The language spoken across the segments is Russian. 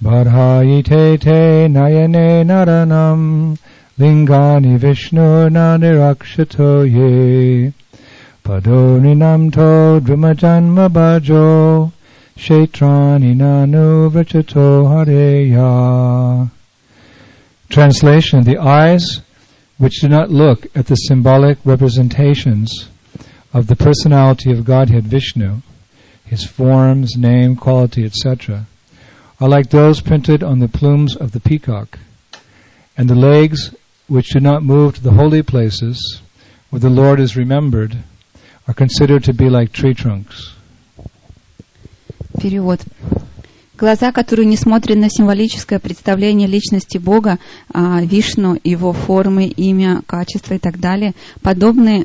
Badhayite te nayane naranam lingani Vishnu nanirakshato ye padoninam to drumajanma bhajo Kshetrani nanu vrachato hareya. Translation: the eyes which do not look at the symbolic representations of the personality of Godhead Vishnu, his forms, name, quality, etc., are like those printed on the plumes of the peacock, and the legs which do not move to the holy places where the Lord is remembered are considered to be like tree trunks. Перевод. Глаза, которые не смотрят на символическое представление личности Бога, Вишну, его формы, имя, качество и так далее, подобны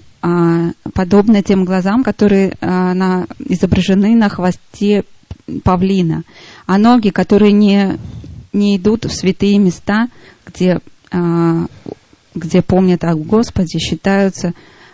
тем глазам, которые изображены на хвосте павлина. А ноги, которые не идут в святые места, где помнят о Господе, считаются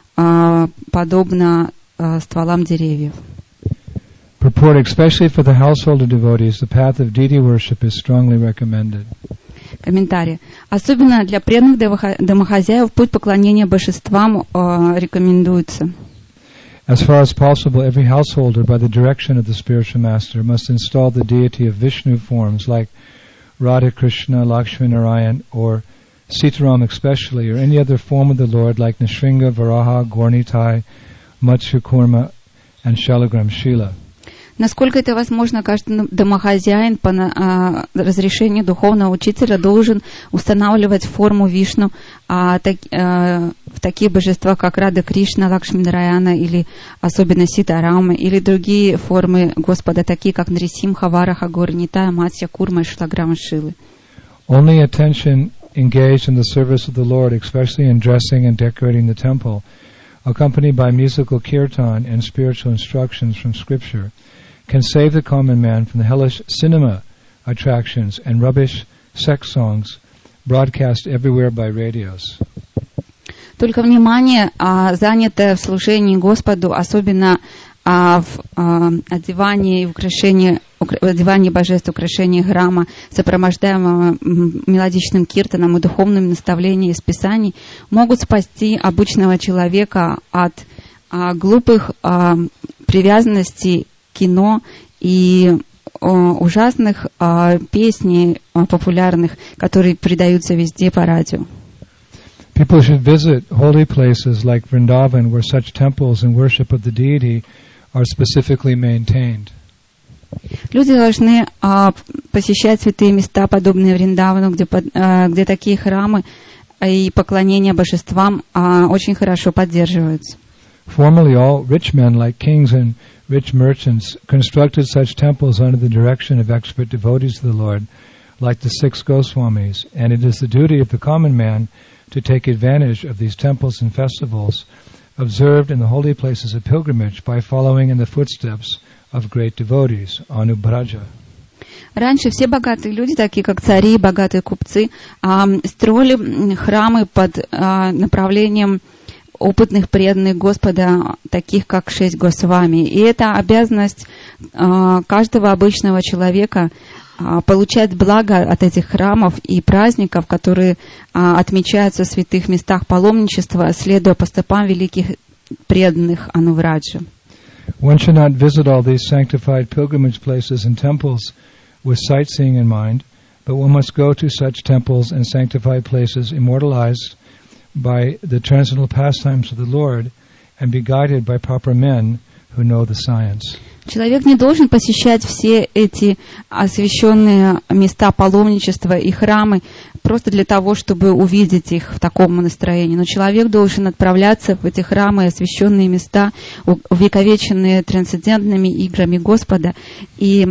подобно стволам деревьев. Purport: especially for the householder devotees, the path of deity worship is strongly recommended. Комментарий. Особенно для преданных домохозяев путь поклонения божествам рекомендуется. As far as possible, every householder, by the direction of the spiritual master, must install the deity of Vishnu forms like Radha Krishna, Lakshmi Narayan, or Sitaram especially, or any other form of the Lord like Nrsimha, Varaha, Gaurnitai, Matsya Kurma, and Shalagram Shila. Насколько это возможно, каждый домохозяин по разрешению духовного учителя должен устанавливать форму Вишну в такие божества, как Рада Кришна, Лакшми Нараяна, или особенно Ситарама, или другие формы Господа, такие как Нрисимха, Вараха, Гаурнитай, Матсья Курма и Шлаграма Шилы. Only attention engaged in the service of the Lord, especially in dressing and decorating the temple, accompanied by musical kirtan and spiritual instructions from Scripture, can save the common man from the hellish cinema attractions and rubbish sex songs broadcast everywhere by radios. Только внимание, занятое в служении Господу, особенно в одевании божеств, украшении храма, сопровождаемого мелодичным киртаном и духовным наставлением из Писаний, могут спасти обычного человека от глупых привязанностей кино и ужасных песней популярных, которые передаются везде по радио. People should visit holy places like Vrindavan, where such temples and worship of the deity are specifically maintained. Люди должны посещать святые места, подобные Вриндавану, где такие храмы и поклонения божествам очень хорошо поддерживаются. Formerly, all rich men, like kings and rich merchants, constructed such temples under the direction of expert devotees to the Lord, like the 6 Goswamis, and it is the duty of the common man to take advantage of these temples and festivals observed in the holy places of pilgrimage by following in the footsteps of great devotees, Anubraja. Раньше все богатые люди, такие как цари, богатые купцы, строили храмы под направлением опытных преданных Господа, таких как 6 Госвами. И это обязанность каждого обычного человека получать благо от этих храмов и праздников, которые отмечаются в святых местах паломничества, следуя по стопам великих преданных Анувраджа. One should not visit all these sanctified pilgrimage places and temples with sightseeing in mind, but one must go to such temples and sanctified places immortalized by the transcendental pastimes of the Lord and be guided by proper men who know the science. Человек не должен посещать все эти освященные места паломничества и храмы просто для того, чтобы увидеть их в таком настроении. Но человек должен отправляться в эти храмы и освященные места, увековеченные трансцендентными играми Господа, и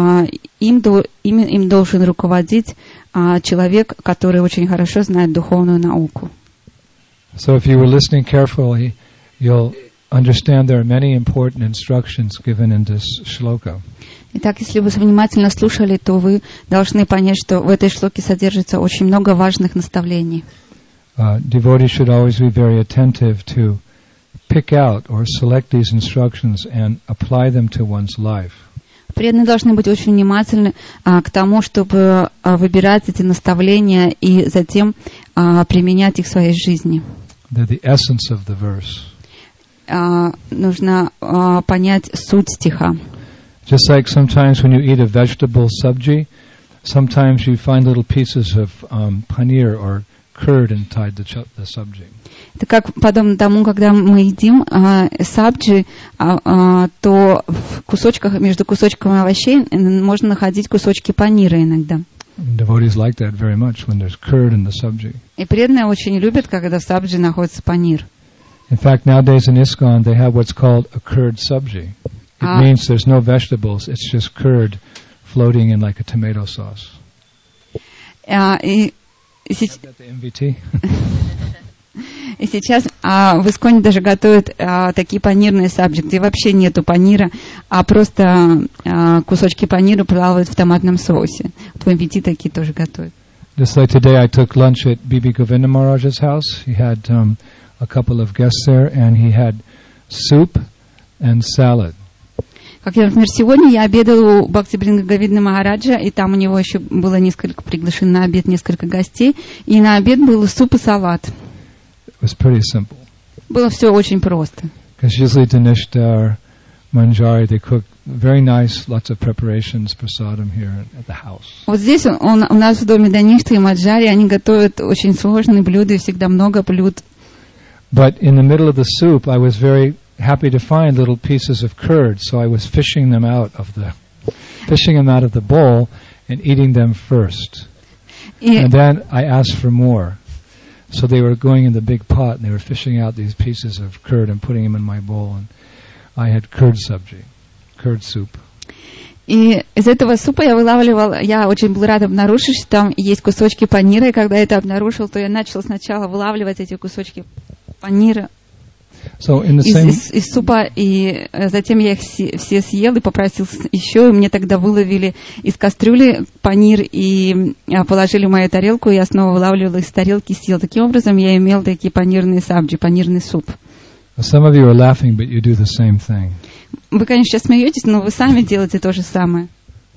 им должен руководить человек, который очень хорошо знает духовную науку. So if you were listening carefully, you'll understand there are many important instructions given in this shloka. Итак, если вы внимательно слушали, то вы должны понять, что в этой шлоке содержится очень много важных наставлений. Devotees should always be very attentive to pick out or select these instructions and apply them to one's life. Преданные должны быть очень внимательны к тому, чтобы выбирать эти наставления и затем применять их в своей жизни. They're the essence of the verse. Нужно понять суть стиха. Just like sometimes when you eat a vegetable sabji, sometimes you find little pieces of paneer or curd inside the sabji. Это как подобно тому, когда мы едим сабджи, то в кусочках, между кусочками овощей можно находить кусочки панира иногда. Devotees like that very much when there's curd in the sabji. И преданные очень любят, когда в сабджи находится панир. In fact, nowadays in ISKCON they have what's called a curd sabji. It means there's no vegetables; it's just curd floating in like a tomato sauce. И сейчас в ИСККОНе даже готовят такие панирные сабджи, где вообще нету панира, а просто кусочки панира плавают в томатном соусе. Вот в MVT такие тоже готовят. Just like today I took lunch at Bibi Govinda Maharaj's house. He had a couple of guests there, and he had soup and salad. Как, например, сегодня я обедала у Бхактивинода Говинды Махараджа, и там у него еще было приглашено на обед несколько гостей, и на обед был суп и салат. It was pretty simple. Было все очень просто. Because usually Dineshtar, Manjari, they cook very nice, lots of preparations, prasadam here at the house. Вот здесь у нас в доме Даништа и Маджари, они готовят очень сложные блюда, и всегда много блюд. But in the middle of the soup, I was very happy to find little pieces of curd, so I was fishing them out of the bowl and eating them first. And then I asked for more. So they were going in the big pot and they were fishing out these pieces of curd and putting them in my bowl, and I had curd sabji, curd soup. И из этого супа я очень был рад обнаружить, что там есть кусочки панира, и когда я это обнаружил, то я начал сначала вылавливать эти кусочки панира из супа, и затем я их все съел и попросил еще, и мне тогда выловили из кастрюли панир и положили в мою тарелку, и я снова вылавливала из тарелки и съел. Таким образом я имел такие панирные сабджи, панирный суп. Some of you are laughing, but you do the same thing. Вы, конечно, сейчас смеетесь, но вы сами делаете то же самое.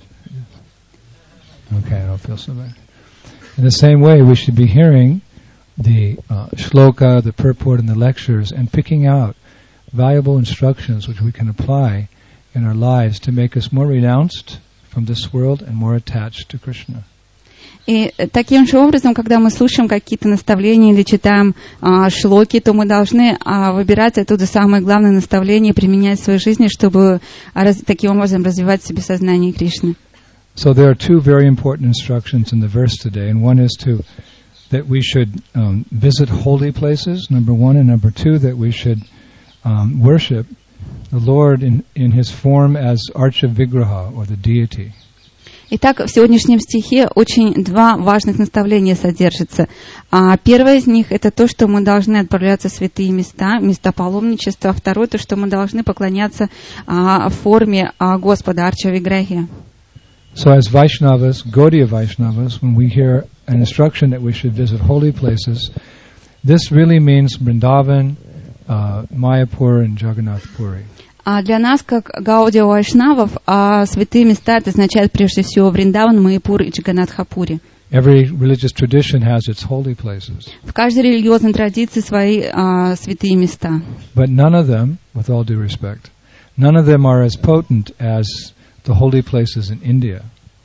Okay, I don't feel so bad. In the same way, we should be hearing the shloka, the purport, and the lectures, and picking out valuable instructions which we can apply in our lives to make us more renounced from this world and more attached to Krishna. И таким же образом, когда мы слушаем какие-то наставления или читаем шлоки, то мы должны выбирать оттуда самое главное наставление и применять в своей жизни, чтобы таким образом развивать в себе сознание Кришны. So there are two very important instructions in the verse today, and one is that we should visit holy places, number one, and number two, that we should worship the Lord in His form as Archa Vigraha, or the deity. Итак, в сегодняшнем стихе очень два важных наставления содержатся. Первое из них — это то, что мы должны отправляться в святые места, места паломничества. Второе — то, что мы должны поклоняться в форме Господа, Арча Виграхи. So as Vaishnavas, Gaudiya Vaishnavas, when we hear an instruction that we should visit holy places, this really means Vrindavan, Mayapur, and Jagannath Puri. А для нас, как Гаудия Вайшнавов, святые места это означает прежде всего Вриндаван, Майяпур и Джаганнат-Хапури. Every religious tradition has its holy places. В каждой религиозной традиции свои святые места. But none of them, with all due respect, none of them are as potent as the holy places in India.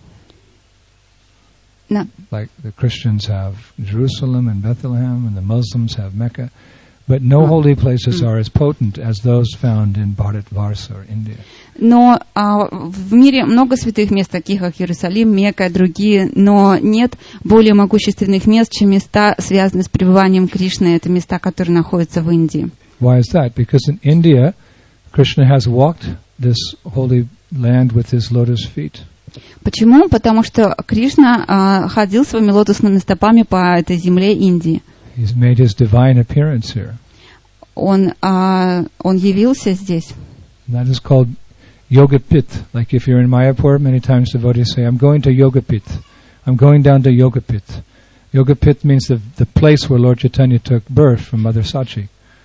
No. Like the Christians have Jerusalem and Bethlehem, and the Muslims have Mecca. But no holy places are as potent as those found in Bharatvarsa or India. Но в мире много святых мест, таких как Иерусалим, Мекка и другие, но нет более могущественных мест, чем места, связанные с пребыванием Кришны. Это места, которые находятся в Индии. Why is that? Because in India, Krishna has walked this holy land with his lotus feet. Почему? Потому что Кришна ходил своими лотосными стопами по этой земле Индии. He's made his divine appearance here. Он явился здесь. And that is called Yogapith. Like if you're in Mayapur, many times devotees say, I'm going to Yogapith. I'm going down to Yogapith. Yogapith means the place where Lord Chaitanya took birth from Mother Sachi.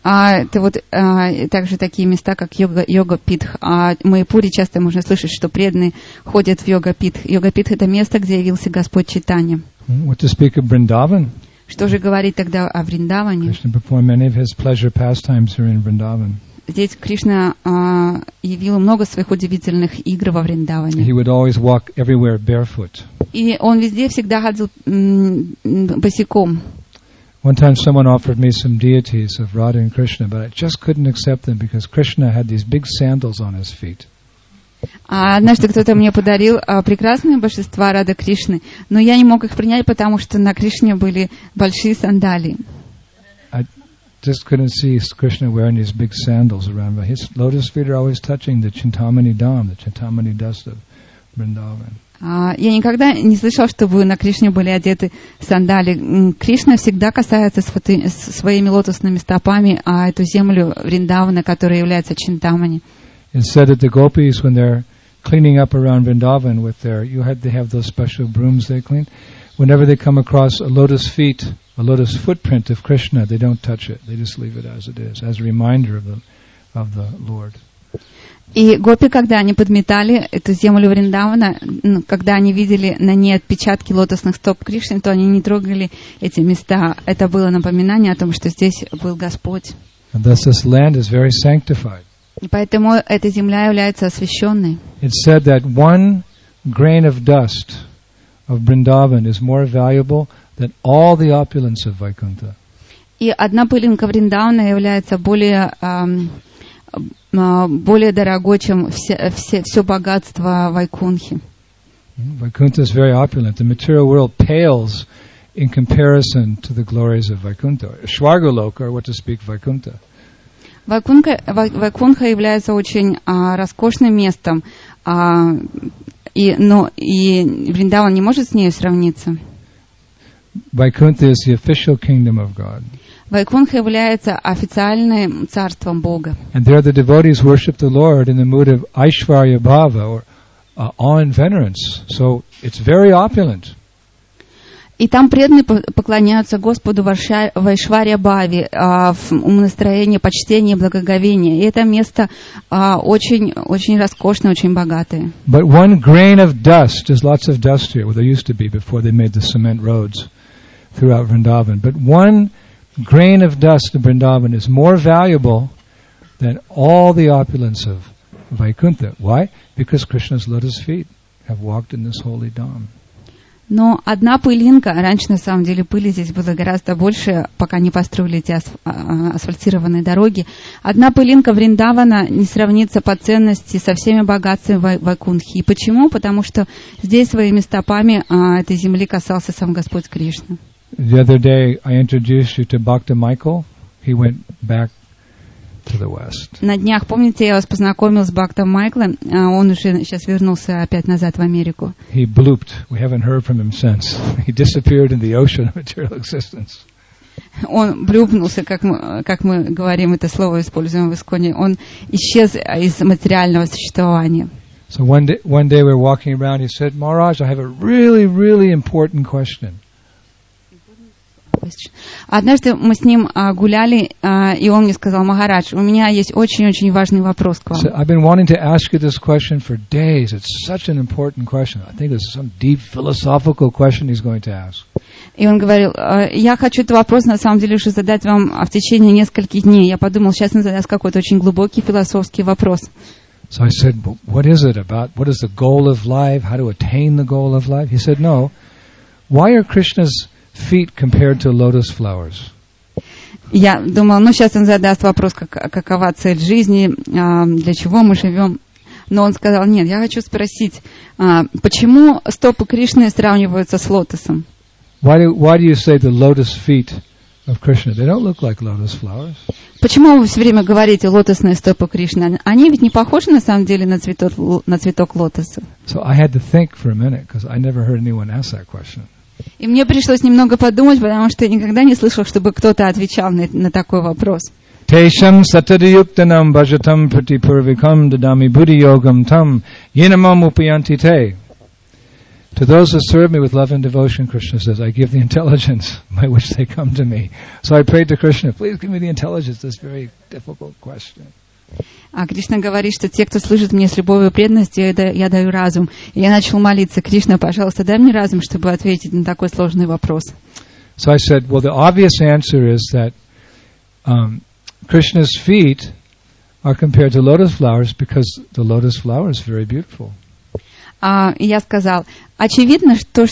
Это вот также такие места, как йога-питх. В Майяпуре часто можно слышать, что преданные ходят в йога-питх. Йога-питх — это место, где явился Господь Чайтанья. What to speak of Vrindavan? Что же говорить тогда о Вриндаване? Krishna performed many of his pleasure pastimes here in Vrindavan. Здесь Кришна явил много своих удивительных игр во Вриндаване. He would always walk everywhere barefoot. И он везде всегда ходил босиком. One time someone offered me some deities of Radha and Krishna, but I just couldn't accept them because Krishna had these big sandals on his feet. Однажды кто-то мне подарил прекрасные божества Рады Кришны, но я не мог их принять, потому что на Кришне были большие сандалии. I just couldn't see Krishna wearing these big sandals around, but his lotus feet are always touching the Chintamani Dham, the Chintamani dust of Vrindavan. Я никогда не слышал, чтобы на Кришне были одеты сандали. Кришна всегда касается своими лотосными стопами эту землю Вриндавана, которая является Чинтамани. It's said that the gopis, when they're cleaning up around Vrindavan with they have those special brooms they clean. Whenever they come across a lotus footprint of Krishna, they don't touch it. They just leave it as it is, as a reminder of the Lord. И гопи, когда они подметали эту землю Вриндавана, когда они видели на ней отпечатки лотосных стоп Кришны, то они не трогали эти места. Это было напоминание о том, что здесь был Господь. And thus this land is very sanctified. И поэтому эта земля является освященной. It's said that one grain of dust of Vrindavan is more valuable than all the opulence of Vaikuntha. И одна пылинка Вриндавана является более дорогой, чем все богатство Вайкунхи. Vaikuntha is very opulent. The material world pales in comparison to the glories of Vaikuntha. Shvargaloka, or what to speak, Vaikuntha. Вайкунха является очень роскошным местом, и Вриндаван не может с ней сравниться. Vaikuntha is the official kingdom of God. Вайкунха является официальным царством Бога. And there the devotees worship the Lord in the mood of Aishvarya Bhava, or awe and venerance. So it's very opulent. И там преданные поклоняются Господу в Айшварья Бхаве, в настроении почтения и благоговения. И это место очень, очень роскошное, очень богатое. But one grain of dust, there's lots of dust here, well there used to be before they made the cement roads throughout Vrindavan. But one grain of dust in Vrindavan is more valuable than all the opulence of Vaikuntha. Why? Because Krishna's lotus feet have walked in this holy dham. Но одна пылинка, раньше на самом деле пыли здесь было гораздо больше, пока не построили эти асфальтированные дороги. Одна пылинка Вриндавана не сравнится по ценности со всеми богатствами Вайкунхи. И почему? Потому что здесь своими стопами этой земли касался сам Господь Кришна. The other day I introduced you to Bhakta Michael. He went back to the west. На днях, помните, я вас познакомил с Бхактом Майклом, он уже сейчас вернулся опять назад в Америку. He blooped. We haven't heard from him since. He disappeared in the ocean of material existence. Он блюпнулся, как мы говорим, это слово используем в Исконе. Он исчез из материального существования. So one day we're walking around. He said, Maharaj, I have a really, really important question. Однажды мы с ним гуляли, и он мне сказал: Махарадж, у меня есть очень-очень важный вопрос к вам. So I've been wanting to ask you this question for days. It's such an important question. I think there's some deep philosophical question he's going to ask. И он говорил: я хочу этот вопрос на самом деле уже задать вам в течение нескольких дней. Я подумал, сейчас он задаст какой-то очень глубокий философский вопрос. So I said, what is it about? What is the goal of life? How to attain the goal of life? He said, no. Why are Krishna's feet compared to lotus flowers? Я думал, сейчас он задаст вопрос, какова цель жизни, для чего мы живем. Но он сказал: нет, я хочу спросить, почему стопы Кришны сравниваются с лотосом? Why do you say the lotus feet of Krishna? They don't look like lotus flowers. Почему вы все время говорите лотосные стопы Кришны? Они ведь не похожи на самом деле на цветок лотоса. So I had to think for a minute because I never heard anyone ask that question. И мне пришлось немного подумать, потому что я никогда не слышал, чтобы кто-то отвечал на такой вопрос. Tesham satadiyuktanam bhajatam pratipurvikam dadami buddhi yogam tam yenamam upayanti te. To those who serve me with love and devotion, Krishna says, I give the intelligence by which they come to me. So I prayed to Krishna, please give me the intelligence, this very difficult question. А Кришна говорит, что те, кто служит мне с любовью и преданностью, я даю разум. И я начал молиться: Кришна, пожалуйста, дай мне разум, чтобы ответить на такой сложный вопрос. So I said, well, the obvious answer is that Krishna's feet are compared to lotus flowers because the lotus flower is very beautiful. И я сказал, очевидно, что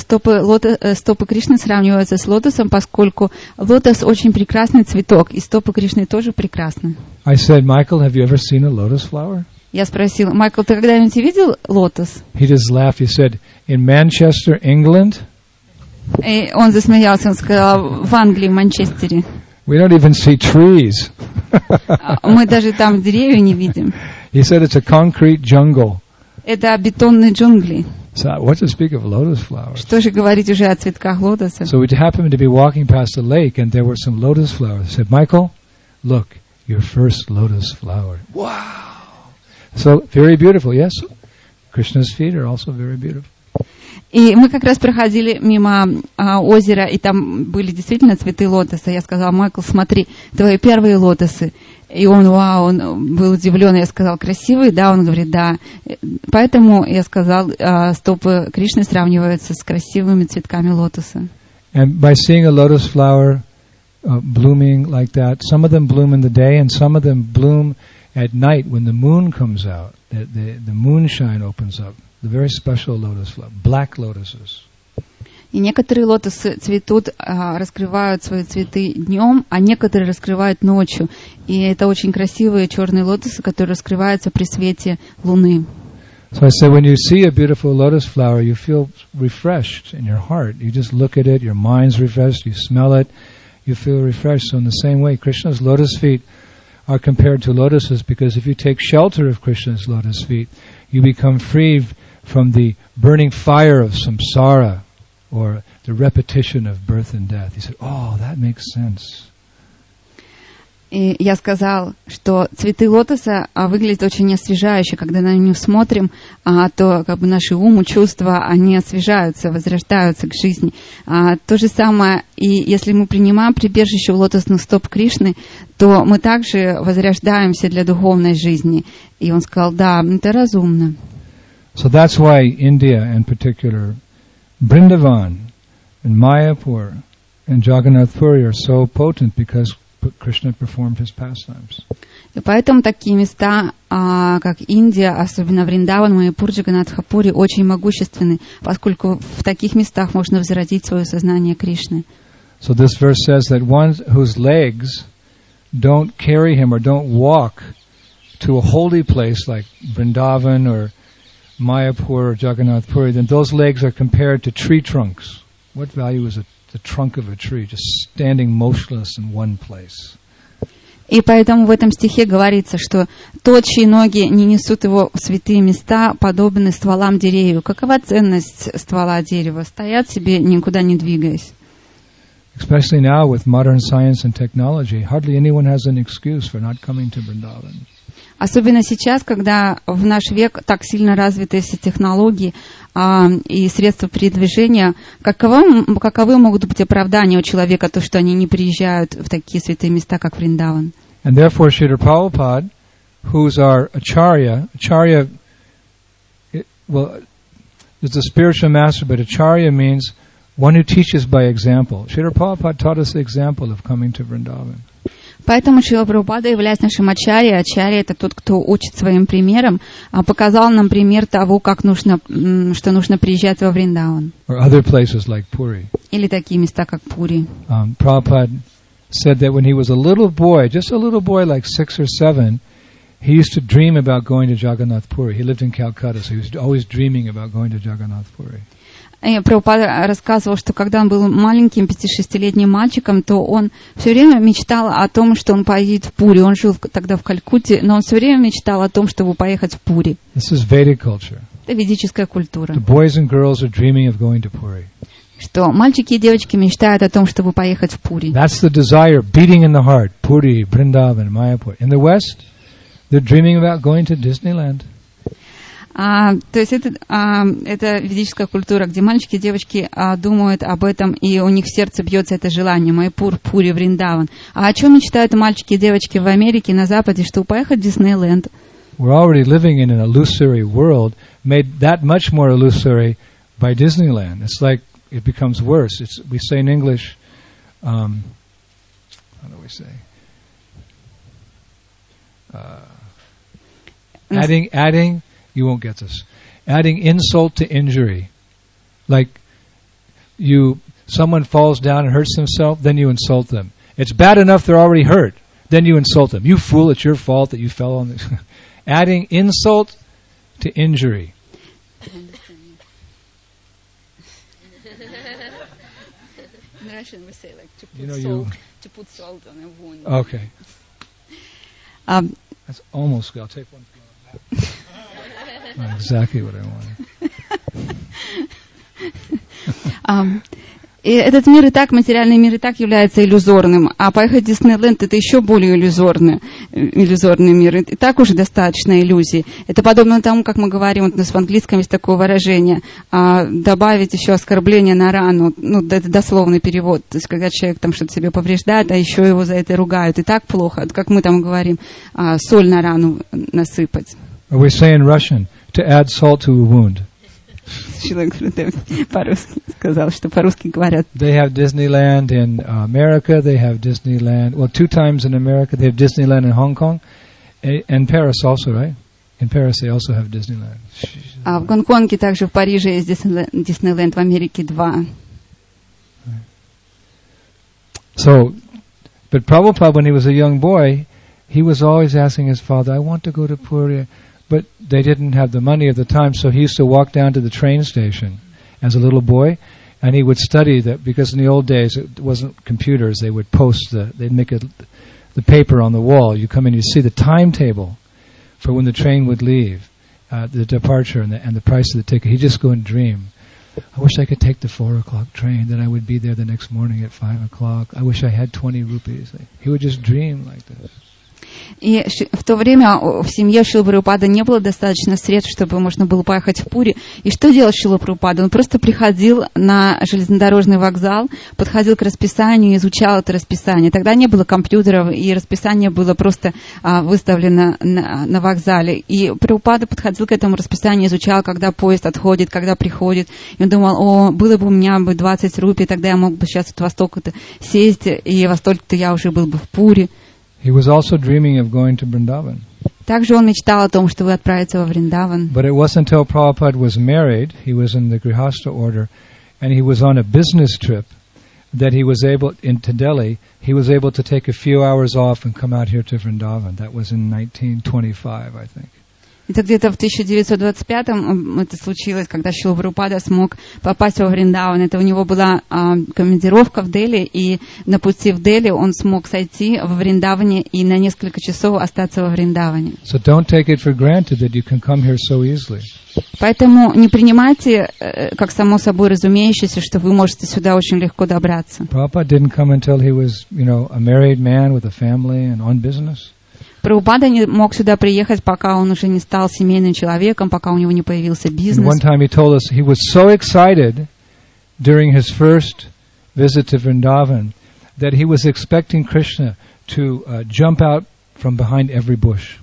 стопы Кришны сравниваются с лотосом, поскольку лотос очень прекрасный цветок, и стопы Кришны тоже прекрасны. I said, Michael, have you ever seen a lotus flower? Я спросил, Майкл, ты когда-нибудь видел лотос? He just laughed. He said, in Manchester, England. И он засмеялся, он сказал, в Англии, в Манчестере. We don't even see trees. Мы даже там деревья не видим. He said it's a concrete jungle. Это бетонные джунгли. So what to speak of lotus flowers? Что же говорить уже о цветках лотоса? So we happened to be walking past a lake, and there were some lotus flowers. I said, Michael, look, your first lotus flower. Wow! So very beautiful, yes. Krishna's feet are also very beautiful. И мы как раз проходили мимо озера, и там были действительно цветы лотоса. Я сказала, Майкл, смотри, твои первые лотосы. И он, вау, он был удивлен. Я сказал, красивые? Да, он говорит, да. Поэтому я сказал, стопы Кришны сравниваются с красивыми цветками лотоса. And by seeing a lotus flower blooming like that, some of them bloom in the day, and some of them bloom at night when the moon comes out. The moonshine opens up. The very special lotus flower, black lotuses. И некоторые лотосы цветут, раскрывают свои цветы днем, а некоторые раскрывают ночью. И это очень красивые черные лотосы, которые раскрываются при свете луны. So I said, when you see a beautiful lotus flower, you feel refreshed in your heart. You just look at it, your mind's refreshed, you smell it, you feel refreshed. So in the same way, Krishna's lotus feet are compared to lotuses, because if you take shelter of Krishna's lotus feet, you become free from the burning fire of samsara, or the repetition of birth and death. He said, oh, that makes sense. И я сказал, что цветы лотоса выглядят очень освежающе. Когда на них смотрим, то как бы наши ум и чувства, они освежаются, возрождаются к жизни. То же самое, и если мы принимаем прибежище у лотосных стоп Кришны, то мы также возрождаемся для духовной жизни. И он сказал, да, это разумно. So that's why India in particular, Vrindavan and Mayapur and Jagannath Puri are so potent because Krishna performed his pastimes. И поэтому такие места, как Индия, особенно Вриндаван, Майяпур, Джаганнатхапури, очень могущественны, поскольку в таких местах можно возродить свое сознание Кришны. So this verse says that one whose legs don't carry him or don't walk to a holy place like Vrindavan or Mayapur or Jagannath Puri, then those legs are compared to tree trunks. What value is the trunk of a tree, just standing motionless in one place? И поэтому в этом стихе говорится, что тот, чьи ноги не несут его в святые места, подобны стволам деревьев. Какова ценность ствола дерева? Стоят себе, никуда не двигаясь. Especially now with modern science and technology, hardly anyone has an excuse for not coming to Vrindavan. Особенно сейчас, когда в наш век так сильно развиты все технологии и средства передвижения, каковы могут быть оправдания у человека, то, что они не приезжают в такие святые места, как Вриндаван? And therefore, Srila Prabhupada, who's our acharya, well, is a spiritual master, but acharya means one who teaches by example. Srila Prabhupada taught us the example of coming to Vrindavan. Поэтому Шрила Прабхупада, являясь нашим ачарья, ачарья — это тот, кто учит своим примером, показал нам пример того, что нужно приезжать во Вриндаван. Or other places like Puri. Или такие места, как Пури. Prabhupada said that when he was a little boy, just a little boy like 6 or 7, he used to dream about going to Jagannath Puri. He lived in Calcutta, so he was always dreaming about going to Jagannath Puri. Прабхупада рассказывал, что когда он был маленьким, 5-6-летним мальчиком, то он все время мечтал о том, что он поедет в Пури. Он жил тогда в Калькутте, но он все время мечтал о том, чтобы поехать в Пури. This is Vedic culture. Это ведическая культура. The boys and girls are dreaming of going to Puri. Что мальчики и девочки мечтают о том, чтобы поехать в Пури. That's the desire beating in the heart. Puri, Vrindavan, Mayapur. In the West, they're dreaming about going to Disneyland. То есть это ведическая культура, где мальчики и девочки думают об этом, и у них в сердце бьется это желание, Майпур, Пури, Вриндаван. А о чем мечтают мальчики и девочки в Америке, на Западе, что поехать в Диснейленд? We're already living in an illusory world, made that much more illusory by Disneyland. It's like it becomes worse. We say in English, how do we say? Adding, you won't get this. Adding insult to injury. Like someone falls down and hurts themselves, then you insult them. It's bad enough they're already hurt. Then you insult them. You fool, it's your fault that you fell on this. Adding insult to injury. In Russian we say like to put salt on a wound. Okay. That's almost good. I'll take one. Not exactly what I wanted. И этот мир и так, материальный мир и так является иллюзорным, а поехать в Диснейленд это еще более иллюзорный мир. И так уже достаточно иллюзий. Это подобно тому, как мы говорим, вот у нас в английском есть такое выражение, добавить еще оскорбление на рану, это дословный перевод, то есть когда человек там что-то себе повреждает, а еще его за это ругают, и так плохо, как мы там говорим, соль на рану насыпать. We say in Russian, to add salt to a wound. Человек по-русски сказал, что по-русски говорят. They have Disneyland in America. They have Disneyland. Well, 2 times in America. They have Disneyland in Hong Kong, and Paris also, right? In Paris they also have Disneyland. А в Гонконге также в Париже есть Диснейленд, в Америке 2. So, but Prabhupada, when he was a young boy, he was always asking his father, "I want to go to Puri." But they didn't have the money at the time, so he used to walk down to the train station as a little boy, and he would study that, because in the old days it wasn't computers. They would they'd make the paper on the wall. You come in, you see the timetable for when the train would leave, the departure and the price of the ticket. He'd just go and dream. I wish I could take the 4:00 train, then I would be there the next morning at 5:00. I wish I had 20 rupees. He would just dream like this. И в то время в семье Шрилы Прабхупады не было достаточно средств, чтобы можно было поехать в Пури. И что делал Шрила Прабхупада? Он просто приходил на железнодорожный вокзал, подходил к расписанию и изучал это расписание. Тогда не было компьютеров, и расписание было просто выставлено на вокзале. И Прабхупада подходил к этому расписанию, изучал, когда поезд отходит, когда приходит. И он думал, было бы у меня 20 рупий, тогда я мог бы сейчас во столько-то сесть, и во столько-то я уже был бы в Пури. He was also dreaming of going to Vrindavan. Также он мечтал о том, чтобы отправиться во Вриндаван. But it wasn't until Prabhupada was married, he was in the Grihastha order, and he was on a business trip, that he was able, into Delhi, he was able to take a few hours off and come out here to Vrindavan. That was in 1925, I think. Это где-то в 1925-м это случилось, когда Шрила Прабхупада смог попасть во Вриндаван. Это у него была командировка в Дели, и на пути в Дели он смог сойти во Вриндаване и на несколько часов остаться во Вриндаване. So don't take it for granted that you can come here so easily. Поэтому не принимайте как само собой разумеющееся, что вы можете сюда очень легко добраться. Prabhupada didn't come until he was, a married man with a family and on business. Прабхупада не мог сюда приехать, пока он уже не стал семейным человеком, пока у него не появился бизнес. And one time he told us he was so excited during his first visit to Vrindavan that he was expecting Krishna to jump out from behind every bush.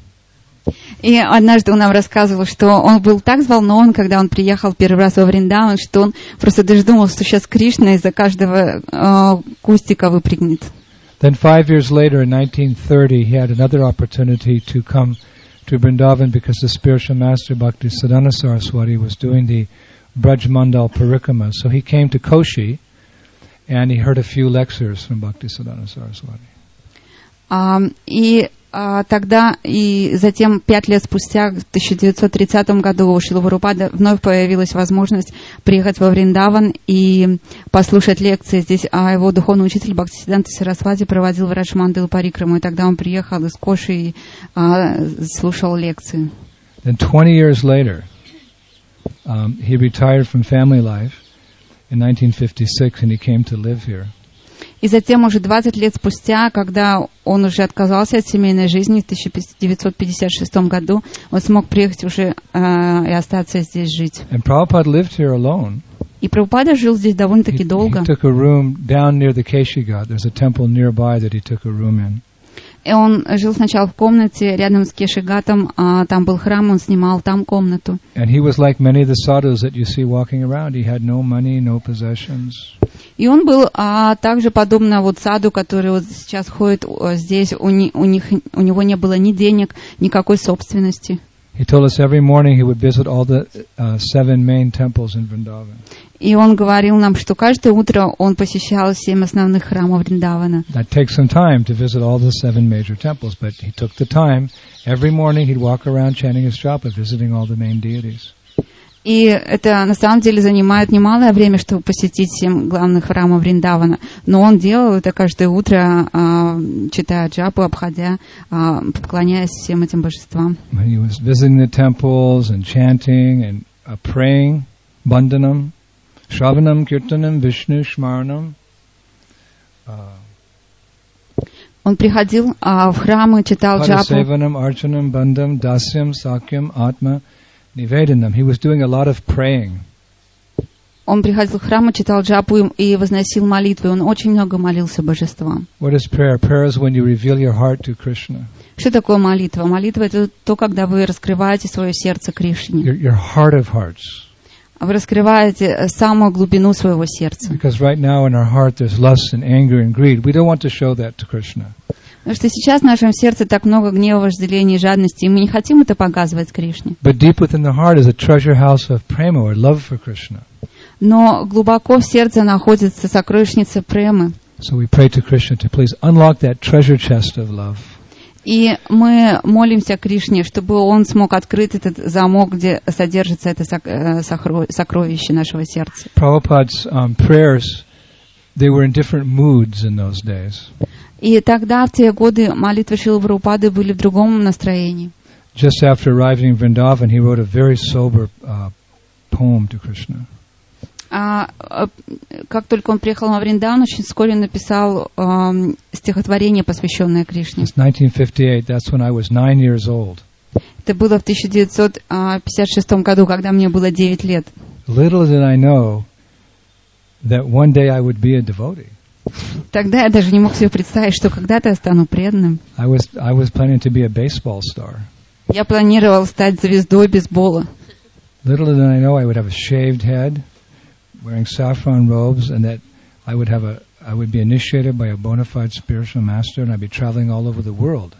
И однажды он нам рассказывал, что он был так взволнован, когда он приехал первый раз во Вриндаван, что он просто даже думал, что сейчас Кришна из-за каждого кустика выпрыгнет. Then 5 years later, in 1930, he had another opportunity to come to Vrindavan because the spiritual master Bhaktisiddhanta Saraswati was doing the Braj Mandal Parikrama. So he came to Koshi and he heard a few lectures from Bhaktisiddhanta Saraswati. Тогда и затем 5 лет спустя, в 1930 году, у Шрилы Прабхупады вновь появилась возможность приехать во Вриндаван и послушать лекции здесь. А его духовный учитель Бхактисиддханта Сарасвати проводил Брадж Мандал Парикраму, и тогда он приехал из Коши и слушал лекции. Then 20 years later, he retired from family life in 1956, and he came to live here. И затем, уже 20 лет спустя, когда он уже отказался от семейной жизни в 1956 году, он смог приехать уже и остаться здесь жить. And Prabhupada lived here alone. И Прабхупада жил здесь довольно-таки долго. He took a room down near the Keshi Ghat. There's a temple nearby that he took a room in. И он жил сначала в комнате рядом с Кешигатом, там был храм, он снимал там комнату. And he was like many of the sadhus that you see walking around. He had no money, no possessions. И он был также подобно вот саду, который вот сейчас ходит здесь, у него не было ни денег, никакой собственности. He told us every morning he would visit all the 7 main temples in Vrindavan. И он говорил нам, что каждое утро он посещал 7 основных храмов Вриндавана. That takes some time to visit all the 7 major temples, but he took the time. Every morning he'd walk around chanting his japa, visiting all the main deities. И это на самом деле занимает немалое время, чтобы посетить 7 главных храмов Вриндавана. Но он делал это каждое утро, читая джапу, обходя, поклоняясь всем этим божествам. When he was visiting the temples and chanting and praying, bandhanam, shravanam, kirtanam, vishnu, shmaranam. Он приходил в храмы, читал джапу. Padasevanam, archanam, bandham, dasyam, sakyam, atma. Nivedanam. He was doing a lot of praying. Он приходил в храм, читал джапу и возносил молитвы. Он очень много молился божествам. What is prayer? Prayer is when you reveal your heart to Krishna. Что такое молитва? Молитва — это то, когда вы раскрываете свое сердце Кришне. Your heart of hearts. Вы раскрываете самую глубину своего сердца. Because right now in our heart there's lust and anger and greed. We don't want to show that to Krishna. Потому что сейчас в нашем сердце так много гнева, вожделения и жадности, и мы не хотим это показывать Кришне. But deep within the heart is a treasure house of prema or love for Krishna. Но глубоко в сердце находится сокровищница премы. So we pray to Krishna to please unlock that treasure chest of love. И мы молимся Кришне, чтобы он смог открыть этот замок, где содержится это сокровище нашего сердца. Prabhupada's prayers, they were in different moods in those days. И тогда, в те годы, молитвы Шрилы Прабхупады были в другом настроении. Just after arriving in Vrindavan, he wrote a very sober poem to Krishna. Как только он приехал во Вриндаван, очень вскоре написал стихотворение, посвященное Кришне. It's 1958. That's when I was 9 years old. Это было в 1956 году, когда мне было 9 лет. Little did I know that one day I would be a devotee. Тогда я даже не мог себе представить, что когда-то я стану преданным. I was planning to be a baseball star. Я планировал стать звездой бейсбола. Little did I know I would have a shaved head, wearing saffron robes, and that I would be initiated by a bona fide spiritual master, and I'd be traveling all over the world.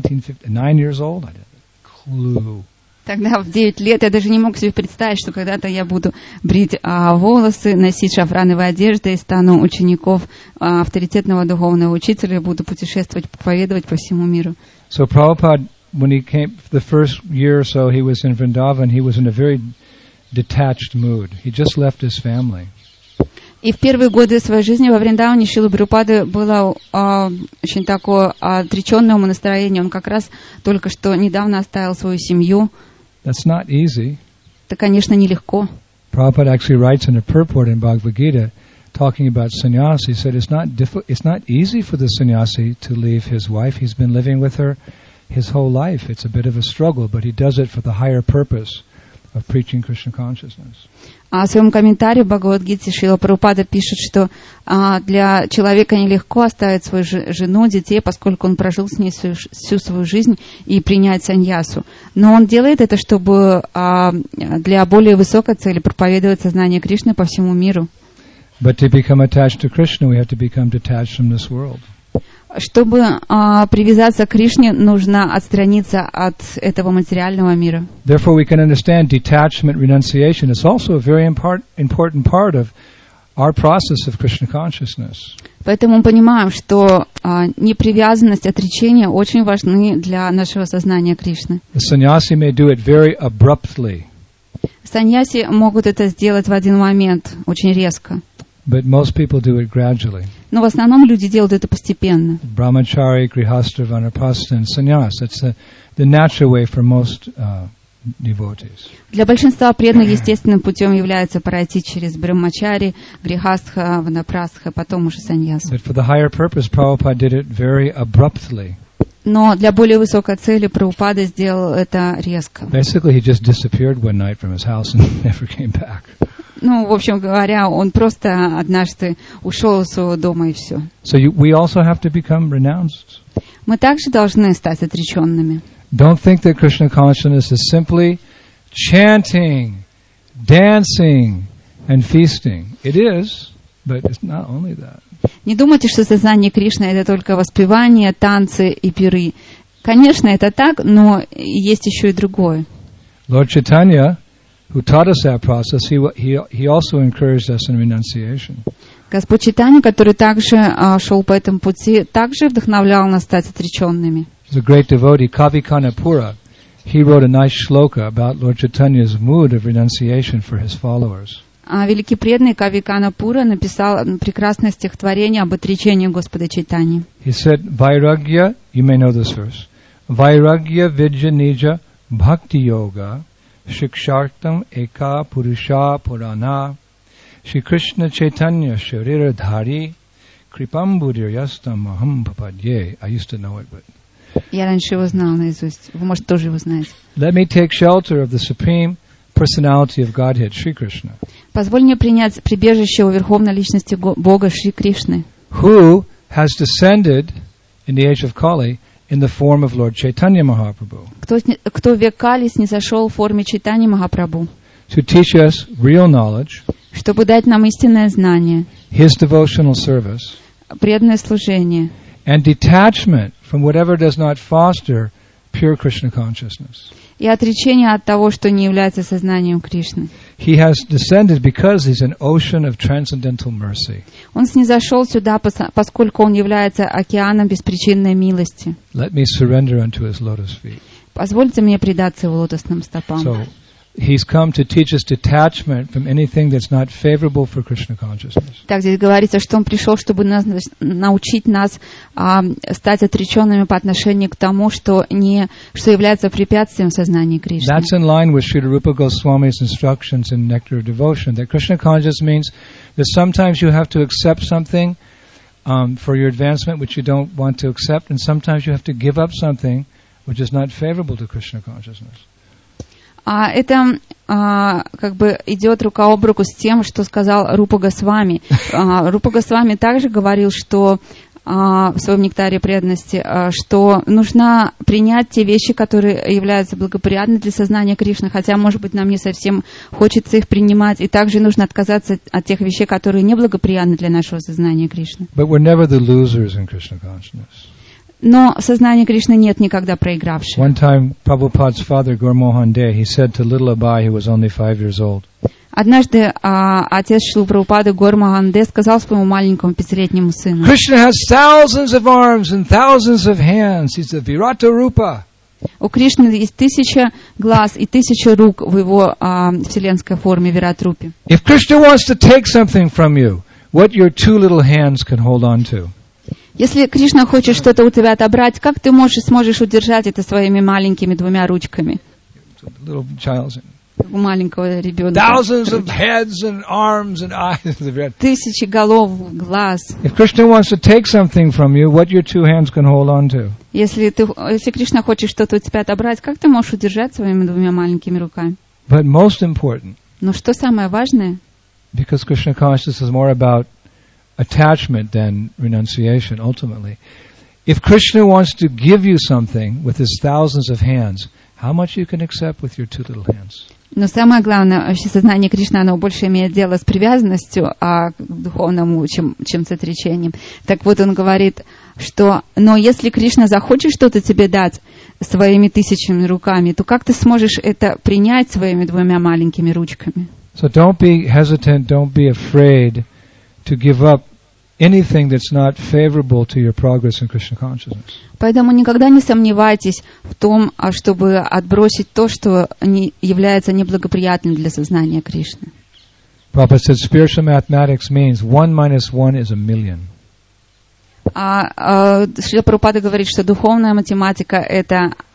9 years old, I didn't have a clue. Тогда в 9 лет я даже не мог себе представить, что когда-то я буду брить волосы, носить шафрановые одежды и стану учеников авторитетного духовного учителя и буду путешествовать, проповедовать по всему миру. So Prabhupada, when he came the first year or so he was in Vrindavan, he was in a very detached mood. He just left his family. И в первые годы своей жизни во Вриндаване Шрилы Прабхупады было очень такое отреченное умонастроение. Он как раз только что недавно оставил свою семью. That's not easy. Это, конечно, нелегко. Prabhupada actually writes in a purport in Bhagavad Gita, talking about sannyasi. He said it's not easy for the sannyasi to leave his wife. He's been living with her his whole life. It's a bit of a struggle, but he does it for the higher purpose of preaching Krishna consciousness. А в своем комментарии в Бхагавад-гите Шрила Прабхупада пишет, что для человека нелегко оставить свою жену, детей, поскольку он прожил с ней всю свою жизнь, и принять саньясу. Но он делает это, чтобы для более высокой цели проповедовать сознание Кришны по всему миру. But to become attached to Krishna, we have to become detached from this world. Чтобы привязаться к Кришне, нужно отстраниться от этого материального мира. Therefore, we can understand detachment, renunciation is also a very important part of our process of Krishna consciousness. Поэтому мы понимаем, что непривязанность, отречение очень важны для нашего сознания Кришны. The sannyasi may do it very abruptly. Саньяси могут это сделать в один момент, очень резко. But most people do it gradually. Но в основном люди делают это постепенно. Brahmachari, grihastha, vanapasta, and sannyas. That's the natural way for most devotees. Для большинства преданных естественным путем является пройти через Брахмачари, Грихастха, Ванапрастха, потом уже саньясу. But for the higher purpose, Prabhupada did it very abruptly. Но для более высокой цели Прабхупада сделал это резко. Basically, he just disappeared one night from his house and never came back. Ну, в общем говоря, он просто однажды ушел из своего дома и все. So we also have to become renounced. Мы также должны стать отреченными. Don't think that Krishna consciousness is simply chanting, dancing, and feasting. It is, but it's not only that. Не думайте, что сознание Кришны — это только воспевание, танцы и пиры. Конечно, это так, но есть еще и другое. Lord Chaitanya, who taught us that process, he also encouraged us in renunciation. Господь Чайтанья, который также шел по этому пути, также вдохновлял нас стать отреченными. He's a great devotee, Kavi Kanapura. He wrote a nice shloka about Lord Chaitanya's mood of renunciation for his followers. Великий преданный Кави Канапура написал прекрасное стихотворение об отречении Господа Чайтаньи. He said, Vairagya, you may know this verse, Vairagya vidya nija bhakti yoga shikshartam eka purusha purana Shri Krishna Chaitanya sharira dhari kripambudir yastam aham papadye. I used to know it, but... Я раньше его знал наизусть. Вы, может, тоже его знаете. Let me take shelter of the Supreme Personality of Godhead, Shri Krishna. Позволь мне принять прибежище у Верховной Личности Бога Шри Кришны, who has descended in the age of Kali in the form of Lord Chaitanya Mahaprabhu. кто в век Кали снизошел в форме Чайтаньи Махапрабху, To teach us real knowledge, чтобы дать нам истинное знание, His devotional service, преданное служение and detachment from whatever does not foster pure Krishna consciousness. и отречение от того, что не является сознанием Кришны. He has descended because He's an ocean of transcendental mercy. Он снизошел сюда, поскольку Он является океаном беспричинной милости. Let me surrender unto His lotus feet. Позвольте мне предаться Его лотосным стопам. So, He's come to teach us detachment from anything that's not favorable for Krishna consciousness. Так здесь говорится, что Он пришел, чтобы научить нас стать отреченными по отношению к тому, что является препятствием сознания Кришны. That's in line with Srila Rupa Goswami's instructions in Nectar of Devotion, that Krishna consciousness means that sometimes you have to accept something for your advancement which you don't want to accept, and sometimes you have to give up something which is not favorable to Krishna consciousness. Это как бы идет рука об руку с тем, что сказал Рупа Госвами. Рупа Госвами также говорил, что в своем нектаре преданности, что нужно принять те вещи, которые являются благоприятны для сознания Кришны, хотя, может быть, нам не совсем хочется их принимать, и также нужно отказаться от тех вещей, которые неблагоприятны для нашего сознания Кришны. But we're never the losers in Krishna consciousness. Но в сознании Кришны нет никогда проигравших. One time, Prabhupada's father, Gurmohan De, he said to little Abai, who was only 5 years old, Однажды отец Шрилы Прабхупады Гор Мохан-де сказал своему маленькому 5-летнему сыну: Krishna has thousands of arms and thousands of hands. He's the Virata Rupa. У Кришны есть 1000 глаз и 1000 рук в его вселенской форме Вират-рупе. If Krishna wants to take something from you, what your 2 little hands can hold on to? Если Кришна хочет что-то у тебя отобрать, как ты сможешь удержать это своими маленькими 2 ручками? Little child's У маленького ребенка. thousands of heads and arms and eyes. 1000 голов, глаз. If Krishna wants to take something from you, what your 2 hands can hold on to? Если Кришна хочет что-то у тебя отобрать, как ты можешь удержать своими 2 маленькими руками? But most important, Но что самое важное? because Krishna consciousness is more about attachment than renunciation ultimately. If Krishna wants to give you something with his thousands of hands, how much you can accept with your 2 little hands? Но самое главное, вообще сознание Кришны, оно больше имеет дело с привязанностью к духовному, чем с отречением. Так вот он говорит, что, но если Кришна захочет что-то тебе дать своими 1000 руками, то как ты сможешь это принять своими 2 маленькими ручками? So don't be hesitant, don't be afraid to give up anything that's not favorable to your progress in Krishna consciousness. Поэтому никогда не сомневайтесь в том, чтобы отбросить то, что не является неблагоприятным для сознания Кришны. Prabhupada said spiritual mathematics means 1 minus 1 is a million. Шрила Прабхупада говорит, что духовная математика — это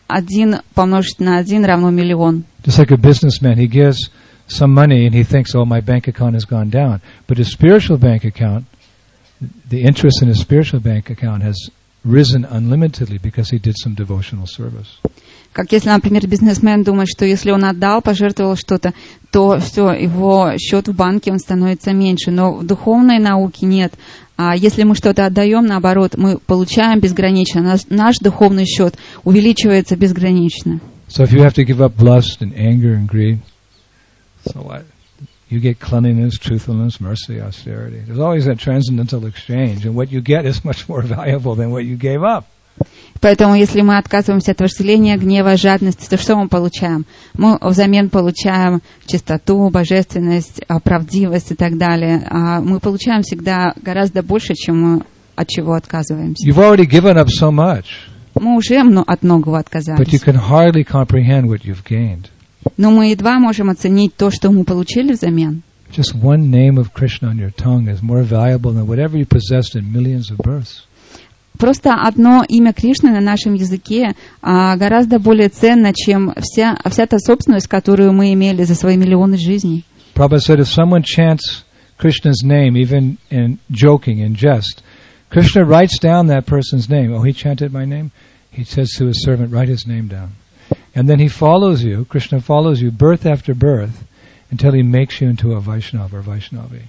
1 помножить на 1 равно миллион. Just like a businessman, he gives some money and he thinks, oh, my bank account has gone down. But his spiritual bank account, the interest in his spiritual bank account has risen unlimitedly because he did some devotional service. Как если, например, бизнесмен думает, что если он отдал, пожертвовал что-то, то все, его счет в банке, он становится меньше. Но в духовной науке нет. А если мы что-то отдаем, наоборот, мы получаем безгранично. Наш духовный счет увеличивается безгранично. So if you have to give up lust and anger and greed, so what? You get cleanliness, truthfulness, mercy, austerity. There's always that transcendental exchange, and what you get is much more valuable than what you gave up. Поэтому, если мы отказываемся от вожделения, гнева, жадности, то что мы получаем? Мы взамен получаем чистоту, божественность, правдивость и так далее. А мы получаем всегда гораздо больше, чем мы от чего отказываемся. You've already given up so much. Мы уже от многого отказались. But you can hardly comprehend what you've gained. Но мы едва можем оценить то, что мы получили взамен. Just one name of Krishna on your tongue is more valuable than whatever you possessed in millions of births. Просто одно имя Кришны на нашем языке гораздо более ценно, чем вся та собственность, которую мы имели за свои миллионы жизней. Prabhupada said, if someone chants Krishna's name, even in joking, in jest, Krishna writes down that person's name. Oh, he chanted my name? He says to his servant, write his name down. And then he follows you, Krishna follows you, birth after birth, until he makes you into a Vaishnava or Vaishnavi.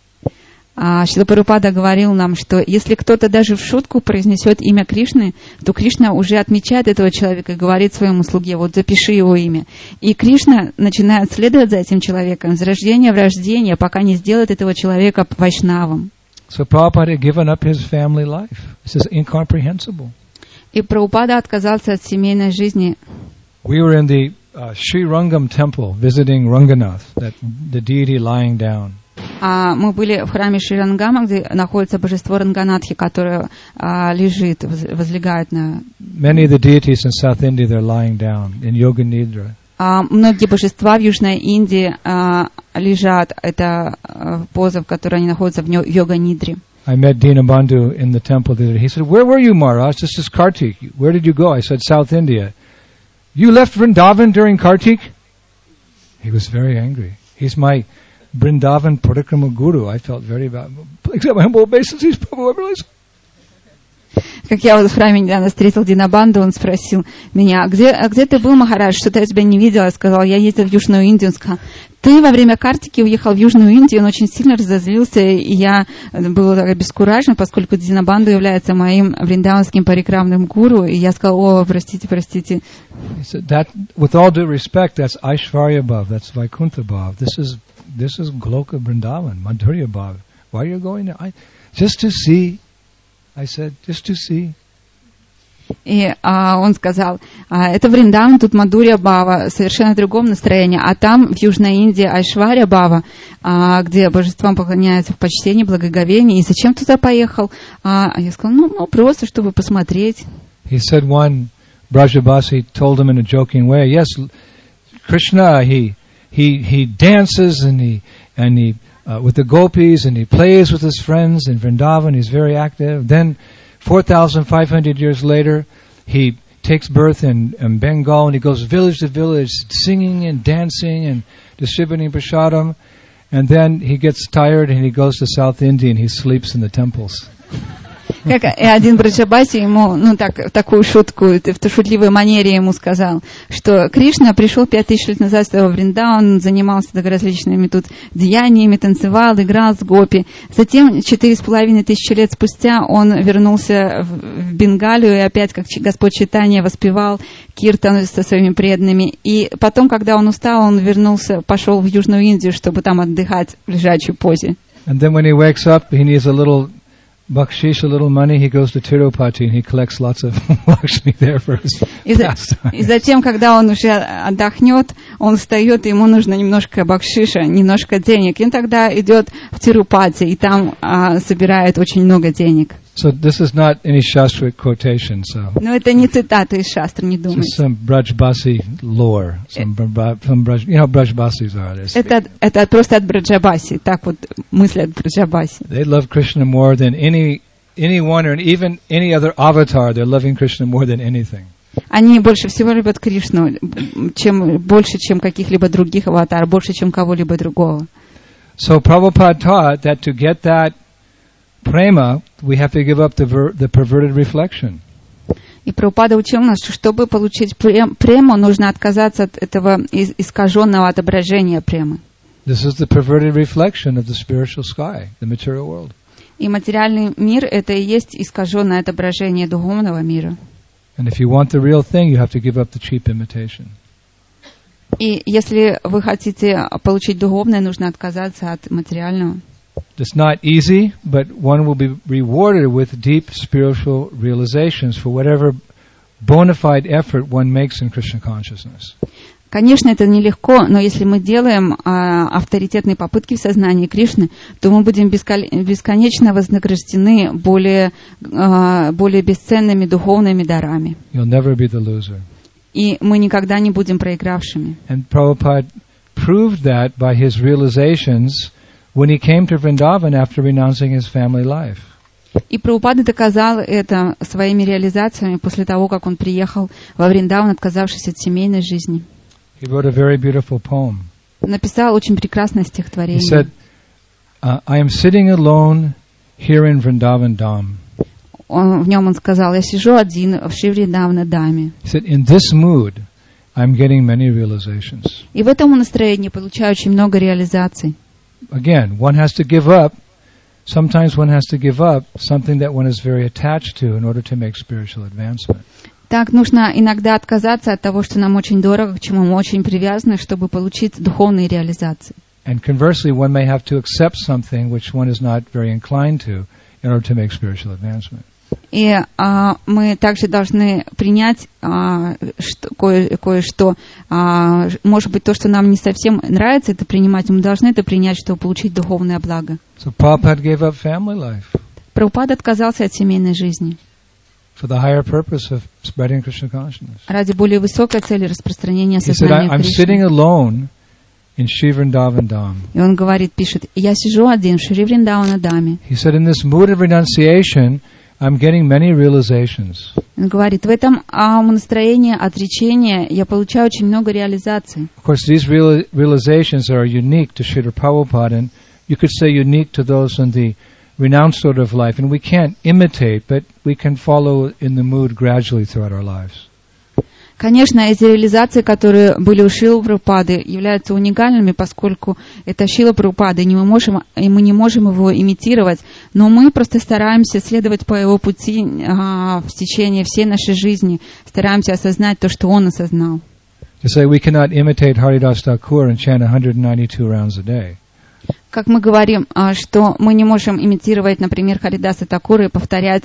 Шрила Прабхупада говорил нам, что если кто-то даже в шутку произнесет имя Кришны, то Кришна уже отмечает этого человека и говорит своему слуге, вот запиши его имя. И Кришна начинает следовать за этим человеком с рождения в рождение, пока не сделает этого человека вайшнавом. So Prabhupada had given up his family life. This is incomprehensible. И Прабхупада отказался от семейной жизни. We were in the Sri Rangam temple visiting Ranganath, the deity lying down. Мы были в храме Шри Рангама, где находится божество Ранганатхи, которое лежит, возлегает на... Many of the deities in South India, they're lying down in Yoga Nidra. Многие божества в Южной Индии лежат, это поза, в которой они находятся в йога-нидре. I met Dinabandhu in the temple the other day. He said, where were you, Maharaj? This is Kartik. Where did you go? I said, South India. You left Vrindavan during Kartik? He was very angry. He's my Vrindavan Parikrama Guru. I felt very bad. Except my humble obeisances, Prabhu, I realized. Как я вот в храме недавно встретил Динабанду, он спросил меня, где ты был, Махарадж, что-то я тебя не видела. Я сказал, я ездил в Южную Индию. Он сказал, ты во время Картики уехал в Южную Индию. Он очень сильно разозлился, и я был так обескуражен, поскольку Динабанду является моим вриндаванским парикрамным гуру. И я сказал, о, простите. He said, that, with all due respect, that's Aishvarya Bhav, that's Vaikuntha Bhav. This is Goloka Vrindavan, Madhurya Bhav. Why are you going there? Just to see. I said, just to see. И он сказал, это Вриндаван, тут Мадхурья Бхава, совершенно другом настроении, а там в Южной Индии Айшварья Бхава, где божествам поклоняются в почтении, благоговении, и зачем туда поехал? Я сказал, ну просто, чтобы посмотреть. He said one Brajabasi told him in a joking way, yes, Krishna, he dances and he with the gopis, and he plays with his friends in Vrindavan. He's very active. Then, 4,500 years later, he takes birth in Bengal, and he goes village to village, singing and dancing and distributing prasadam. And then he gets tired, and he goes to South India, and he sleeps in the temples. Как и один Браджабаси ему, в такую шутку, в шутливой манере ему сказал, что Кришна пришел 5000 лет назад в Вриндаван, он занимался различными тут деяниями, танцевал, играл с гопи. Затем 4500 лет спустя он вернулся в Бенгалию и опять, как Господь Чайтанья, воспевал киртан со своими преданными. И потом, когда он устал, он вернулся, пошел в Южную Индию, чтобы там отдыхать в лежачей позе. And then when he wakes up, he needs a little bakshish, a little money, he goes to Tirupati and he collects lots of Lakshmi there for his pastime. И затем, когда он уже отдохнет, он встает, и ему нужно немножко бакшиша, немножко денег. И он тогда идет в Тирупати, и там собирает очень много денег. So this is not any Shastric quotation. So. Но это не цитата из Шастры, не думайте. Just some Brajbasi lore. Some Braj, you know, Brajbasis are there. Это просто от Браджабаси. Так вот мыслят Браджабаси. They love Krishna more than anyone or even any other avatar. They're loving Krishna more than anything. Они больше всего любят Кришну, больше, чем каких-либо других аватаров, больше, чем кого-либо другого. So Prabhupada taught that to get that prema, we have to give up the perverted reflection. И Прабхупада учил нас, что чтобы получить прему, нужно отказаться от этого искаженного отображения премы. This is the perverted reflection of the spiritual sky, the material world. И материальный мир — это и есть искаженное отображение духовного мира. And if you want the real thing, you have to give up the cheap imitation. И если вы хотите получить духовное, нужно отказаться от материального. It's not easy, but one will be rewarded with deep spiritual realizations for whatever bona fide effort one makes in Krishna consciousness. Конечно, это нелегко, но если мы делаем авторитетные попытки в сознании Кришны, то мы будем бесконечно вознаграждены более бесценными духовными дарами. You'll never be the loser. И мы никогда не будем проигравшими. And Prabhupada proved that by his realizations when he came to Vrindavan after renouncing his family life. И Прабхупада доказал это своими реализациями после того, как он приехал во Вриндаван, отказавшись от семейной жизни. He wrote a very beautiful poem. Написал очень прекрасное стихотворение. He said, I am sitting alone here in Vrindavan Dham. В нем он сказал: я сижу один в Шри Вриндавана Даме. He said, in this mood, I'm getting many realizations. И в этом настроении получаю очень много реализаций. Again, one has to give up. Sometimes one has to give up something that one is very attached to in order to make spiritual advancement. Так, нужно иногда отказаться от того, что нам очень дорого, к чему мы очень привязаны, чтобы получить духовные реализации. And conversely, one may have to accept something which one is not very inclined to in order to make spiritual advancement. И мы также должны принять кое-что. Может быть, то, что нам не совсем нравится, это принимать. Мы должны это принять, чтобы получить духовное благо. So Prabhupada gave up family life. Прабхупада отказался от семейной жизни. For the higher purpose of spreading Krishna consciousness. Ради более высокой цели распространения He said, сознания I'm Кришны. sitting alone in Shri Vrindavan Dham. И он говорит, пишет: я сижу один в Шри Вриндавана Даме. He said, in this mood of renunciation, I'm getting many realizations. Он говорит, в этом настроении отречения я получаю очень много реализаций. Of course, these realizations are unique to Srila Prabhupada, and you could say unique to those in the renounced order of life. And we can't imitate, but we can follow in the mood gradually throughout our lives. Конечно, эти реализации, которые были у Шрилы Прабхупады, являются уникальными, поскольку это Шрила Прабхупада, и мы не можем его имитировать, но мы просто стараемся следовать по его пути в течение всей нашей жизни, стараемся осознать то, что он осознал. To say we cannot imitate Haridas Thakur and chant 192 rounds a day. Как мы говорим, что мы не можем имитировать, например, Харидаса Такура и повторять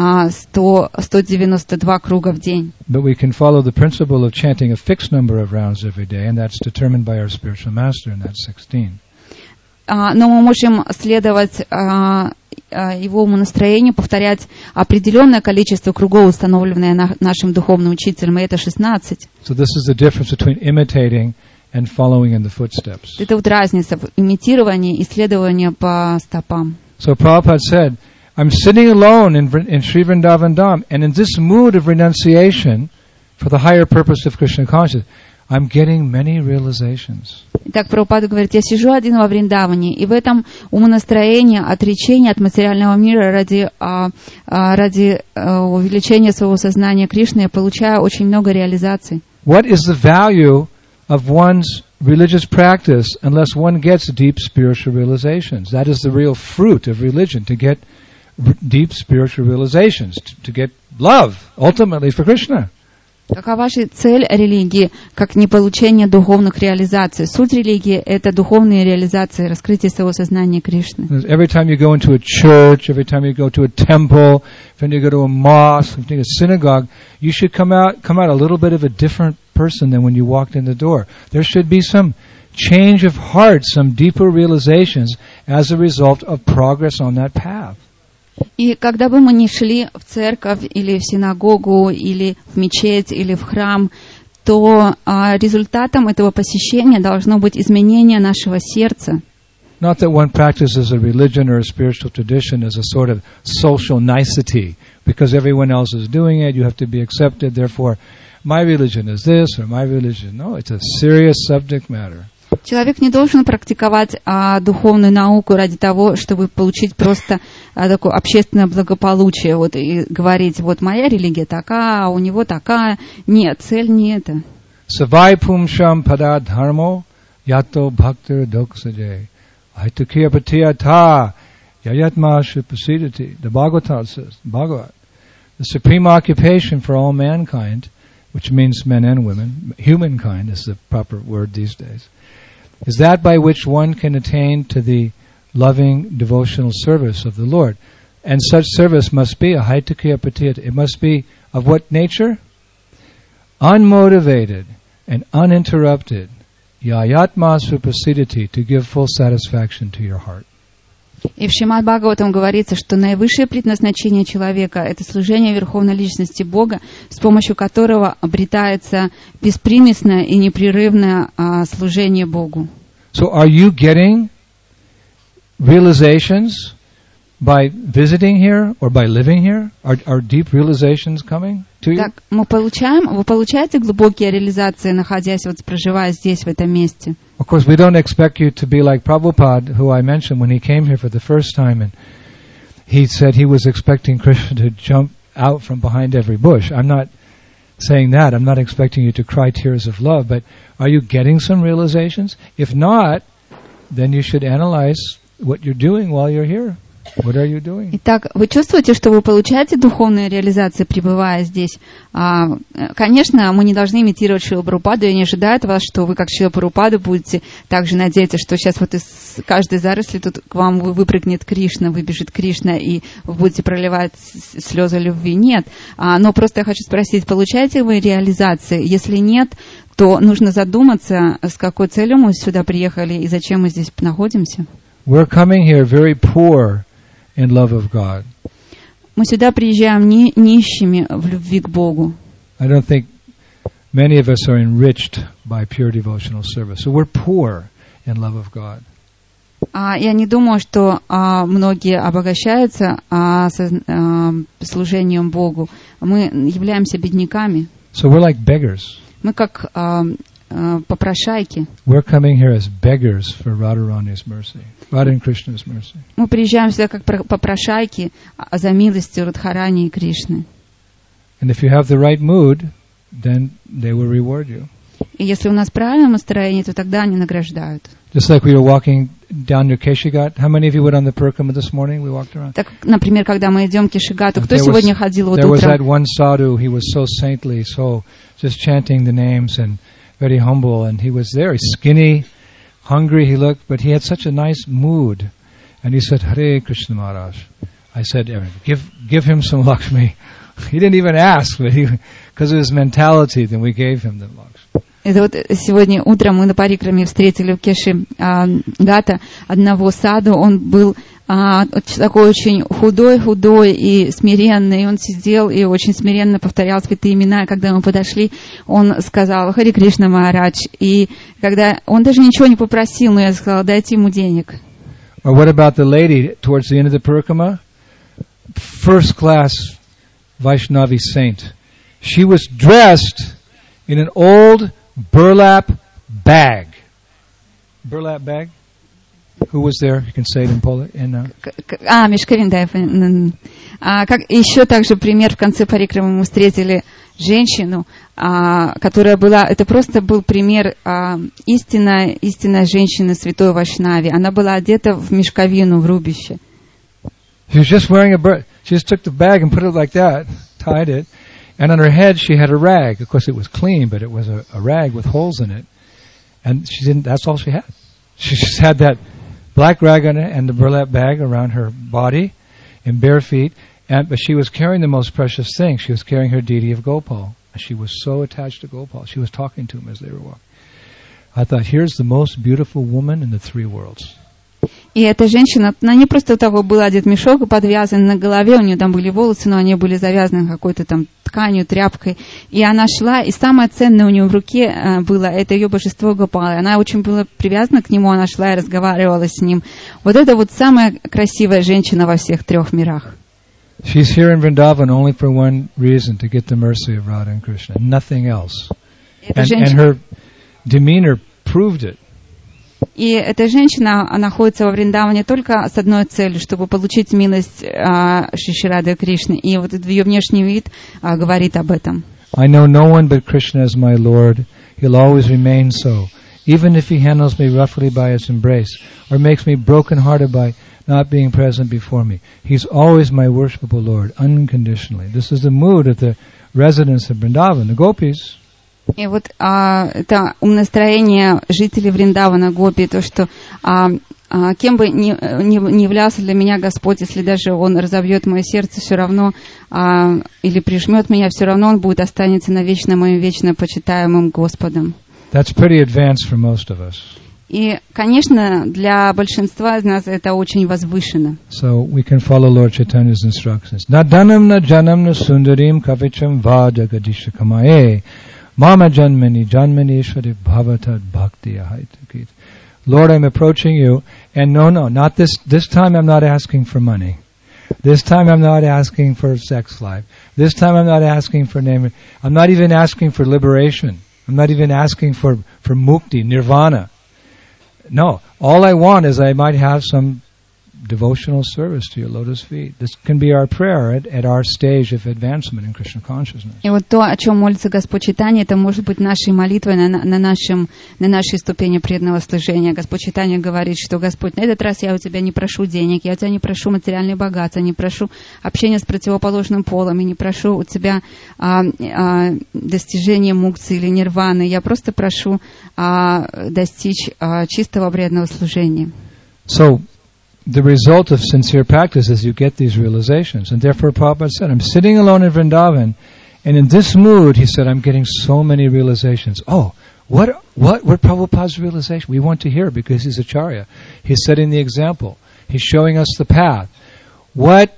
192 круга в день. But we can follow the principle of chanting a fixed number of rounds every day, and that's determined by our spiritual master, and that's 16. Но мы можем следовать его настроению, повторять определенное количество кругов, установленное нашим духовным учителем, и это 16. So this is the difference between imitating and following in the footsteps. Это вот разница в имитировании и следовании по стопам. So Prabhupada said, I'm sitting alone in Sri Vrindavan Dham, and in this mood of renunciation for the higher purpose of Krishna consciousness, I'm getting many realizations. Итак, Прабхупада говорит, я сижу один во Вриндаване, и в этом умонастроении, отречения от материального мира ради увеличения своего сознания Кришны я получаю очень много реализаций. What is the value of one's religious practice unless one gets deep spiritual realizations? That is the real fruit of religion, to get deep spiritual realizations, to get love, ultimately for Krishna. Какова же цель религии, как не получение духовных реализаций? Суть религии — это духовные реализации, раскрытие своего сознания Кришны. Every time you go into a church, every time you go to a temple, when you go to a mosque, when you go to a synagogue, you should come out a little bit of a different person than when you walked in the door. There should be some change of heart, some deeper realizations as a result of progress on that path. И когда бы мы ни шли в церковь или в синагогу, или в мечеть, или в храм, то результатом этого посещения должно быть изменение нашего сердца. Not that one practices a religion or a spiritual tradition as a sort of social nicety. Because everyone else is doing it, you have to be accepted. Therefore, my religion is this or my religion. No, it's a serious subject matter. Человек не должен практиковать духовную науку ради того, чтобы получить просто такое общественное благополучие. Вот, и говорить, вот моя религия такая, а у него такая. Нет, цель не это. Savai pumsham pada dharmo yato bhaktir doksaje. Aitukya patiyata yayatma shupasidati. The Bhagavatam says, Bhagavat. The supreme occupation for all mankind, which means men and women, humankind is the proper word these days, is that by which one can attain to the loving devotional service of the Lord. And such service must be a haitukya patiyata. It must be of what nature? Unmotivated and uninterrupted. Yayatma supasidati, to give full satisfaction to your heart. И в Шримад Бхагаватам говорится, что наивысшее предназначение человека – это служение Верховной Личности Бога, с помощью которого обретается беспримесное и непрерывное служение Богу. So are you getting realizations by visiting here or by living here? Are deep realizations coming to you? Так, вы получаете глубокие реализации, находясь, вот, проживая здесь, в этом месте? Of course, we don't expect you to be like Prabhupada, who I mentioned when he came here for the first time, and he said he was expecting Krishna to jump out from behind every bush. I'm not saying that. I'm not expecting you to cry tears of love, but are you getting some realizations? If not, then you should analyze what you're doing while you're here. What are you doing? Итак, вы чувствуете, что вы получаете духовные реализации, пребывая здесь? Конечно, мы не должны имитировать Шрилу Прабхупаду. Я не ожидаю от вас, что вы, как Шрила Прабхупада, будете также надеяться, что сейчас вот из каждой заросли тут к вам выпрыгнет Кришна, выбежит Кришна, и вы будете проливать слезы любви. Нет. Но просто я хочу спросить, получаете вы реализации? Если нет, то нужно задуматься, с какой целью мы сюда приехали и зачем мы здесь находимся. We're coming here very poor in love of God. Мы сюда приезжаем нищими в любви к Богу. I don't think many of us are enriched by pure devotional service. So we're poor in love of God. Я не думаю, что многие обогащаются служением Богу. Мы являемся бедняками. So we're like beggars. Мы как попрошайки. We're coming here as beggars for Radharani's mercy. Radha and Krishna's mercy. Мы приезжаем сюда как попрошайки за милостью Радхарани и Кришны. And if you have the right mood, then they will reward you. И если у нас правильное настроение, то тогда они награждают. Just like we were walking down near Keshigat. How many of you went on the Parikrama this morning? We walked around. Так, например, когда мы идем к Кешигату, кто сегодня ходил вот утром? There was that утром? one sadhu. He was so saintly, so just chanting the names and very humble. And he was there, he's skinny, hungry he looked, but he had such a nice mood. And he said, Hare Krishna Maharaj. I said, give him some Lakshmi. He didn't even ask, but because of his mentality, then we gave him the Lakshmi. Это вот сегодня утром мы на парикраме встретили в Кеши-Гата одного саду. Он был такой очень худой и смиренный. И он сидел и очень смиренно повторял святые имена. И когда мы подошли, он сказал «Хари Кришна Махарадж». И когда он даже ничего не попросил, но я сказала «дайте ему денег». Or what about the lady towards the end of the Parikrama? First class Vaishnavi saint. She was dressed in an old burlap bag. Burlap bag? Who was there? You can say it in Polish. Мешковин, да. Еще также пример в конце парикрамы мы встретили женщину, которая была, это просто был пример истинной женщины святой Вайшнави. Она была одета в мешковину, в рубище. She was just wearing she just took the bag and put it like that, tied it. And on her head, she had a rag. Of course, it was clean, but it was a rag with holes in it. And that's all she had. She just had that black rag on it and the burlap bag around her body and bare feet. But she was carrying the most precious thing. She was carrying her deity of Gopal. And she was so attached to Gopal. She was talking to him as they were walking. I thought, here's the most beautiful woman in the three worlds. И эта женщина, на ней просто у того был одет мешок и подвязан на голове, у нее там были волосы, но они были завязаны какой-то там тканью, тряпкой. И она шла, и самое ценное у нее в руке было, это ее божество Гопалы. Она очень была привязана к нему, она шла и разговаривала с ним. Вот это вот самая красивая женщина во всех трех мирах. She's here in Vrindavan only for one reason, to get the mercy of Radha and Krishna, nothing else. And her demeanor proved it. И эта женщина находится во Вриндаване только с одной целью, чтобы получить милость Шри Шри Рады Кришны. И вот ее внешний вид говорит об этом. I know no one but Krishna as my Lord. He'll always remain so. Even if he handles me roughly by his embrace, or makes me broken-hearted by not being present before me, he's always my worshipable Lord, unconditionally. This is the mood of the residents of Vrindavan, the gopis. И вот это умонастроение жителей Вриндавана, гопи, то, что кем бы ни являлся для меня Господь, если даже Он разобьет мое сердце, все равно, или прижмет меня, все равно Он будет останется навечно моим вечно почитаемым Господом. That's pretty advanced for most of us. И, конечно, для большинства из нас это очень возвышенно. So we can follow Lord Chaitanya's instructions. Nadanam na janam na sundarim kavicham va jagadisha kamae. Mama janmani janmani ishwari bhavatad bhakti ahaitakit. Lord, I'm approaching you, and no, not this time I'm not asking for money. This time I'm not asking for sex life. This time I'm not asking for name. I'm not even asking for liberation. I'm not even asking for mukti, nirvana. No, all I want is I might have some devotional service to your lotus feet. This can be our prayer at our stage of advancement in Krishna consciousness. И вот то, о чем молится Господь Чайтанья, это может быть нашей молитвой на нашей ступени преданного служения. Господь Чайтанья говорит, что Господь, на этот раз я у тебя не прошу денег, я у тебя не прошу материальные богатства, не прошу общения с противоположным полом, и не прошу у тебя достижения мукции или нирваны. Я просто прошу достичь чистого преданного служения. So, the result of sincere practice is you get these realizations. And therefore Prabhupada said, I'm sitting alone in Vrindavan, and in this mood, he said, I'm getting so many realizations. Oh, what Prabhupada's realization? We want to hear because he's Acharya. He's setting the example. He's showing us the path. What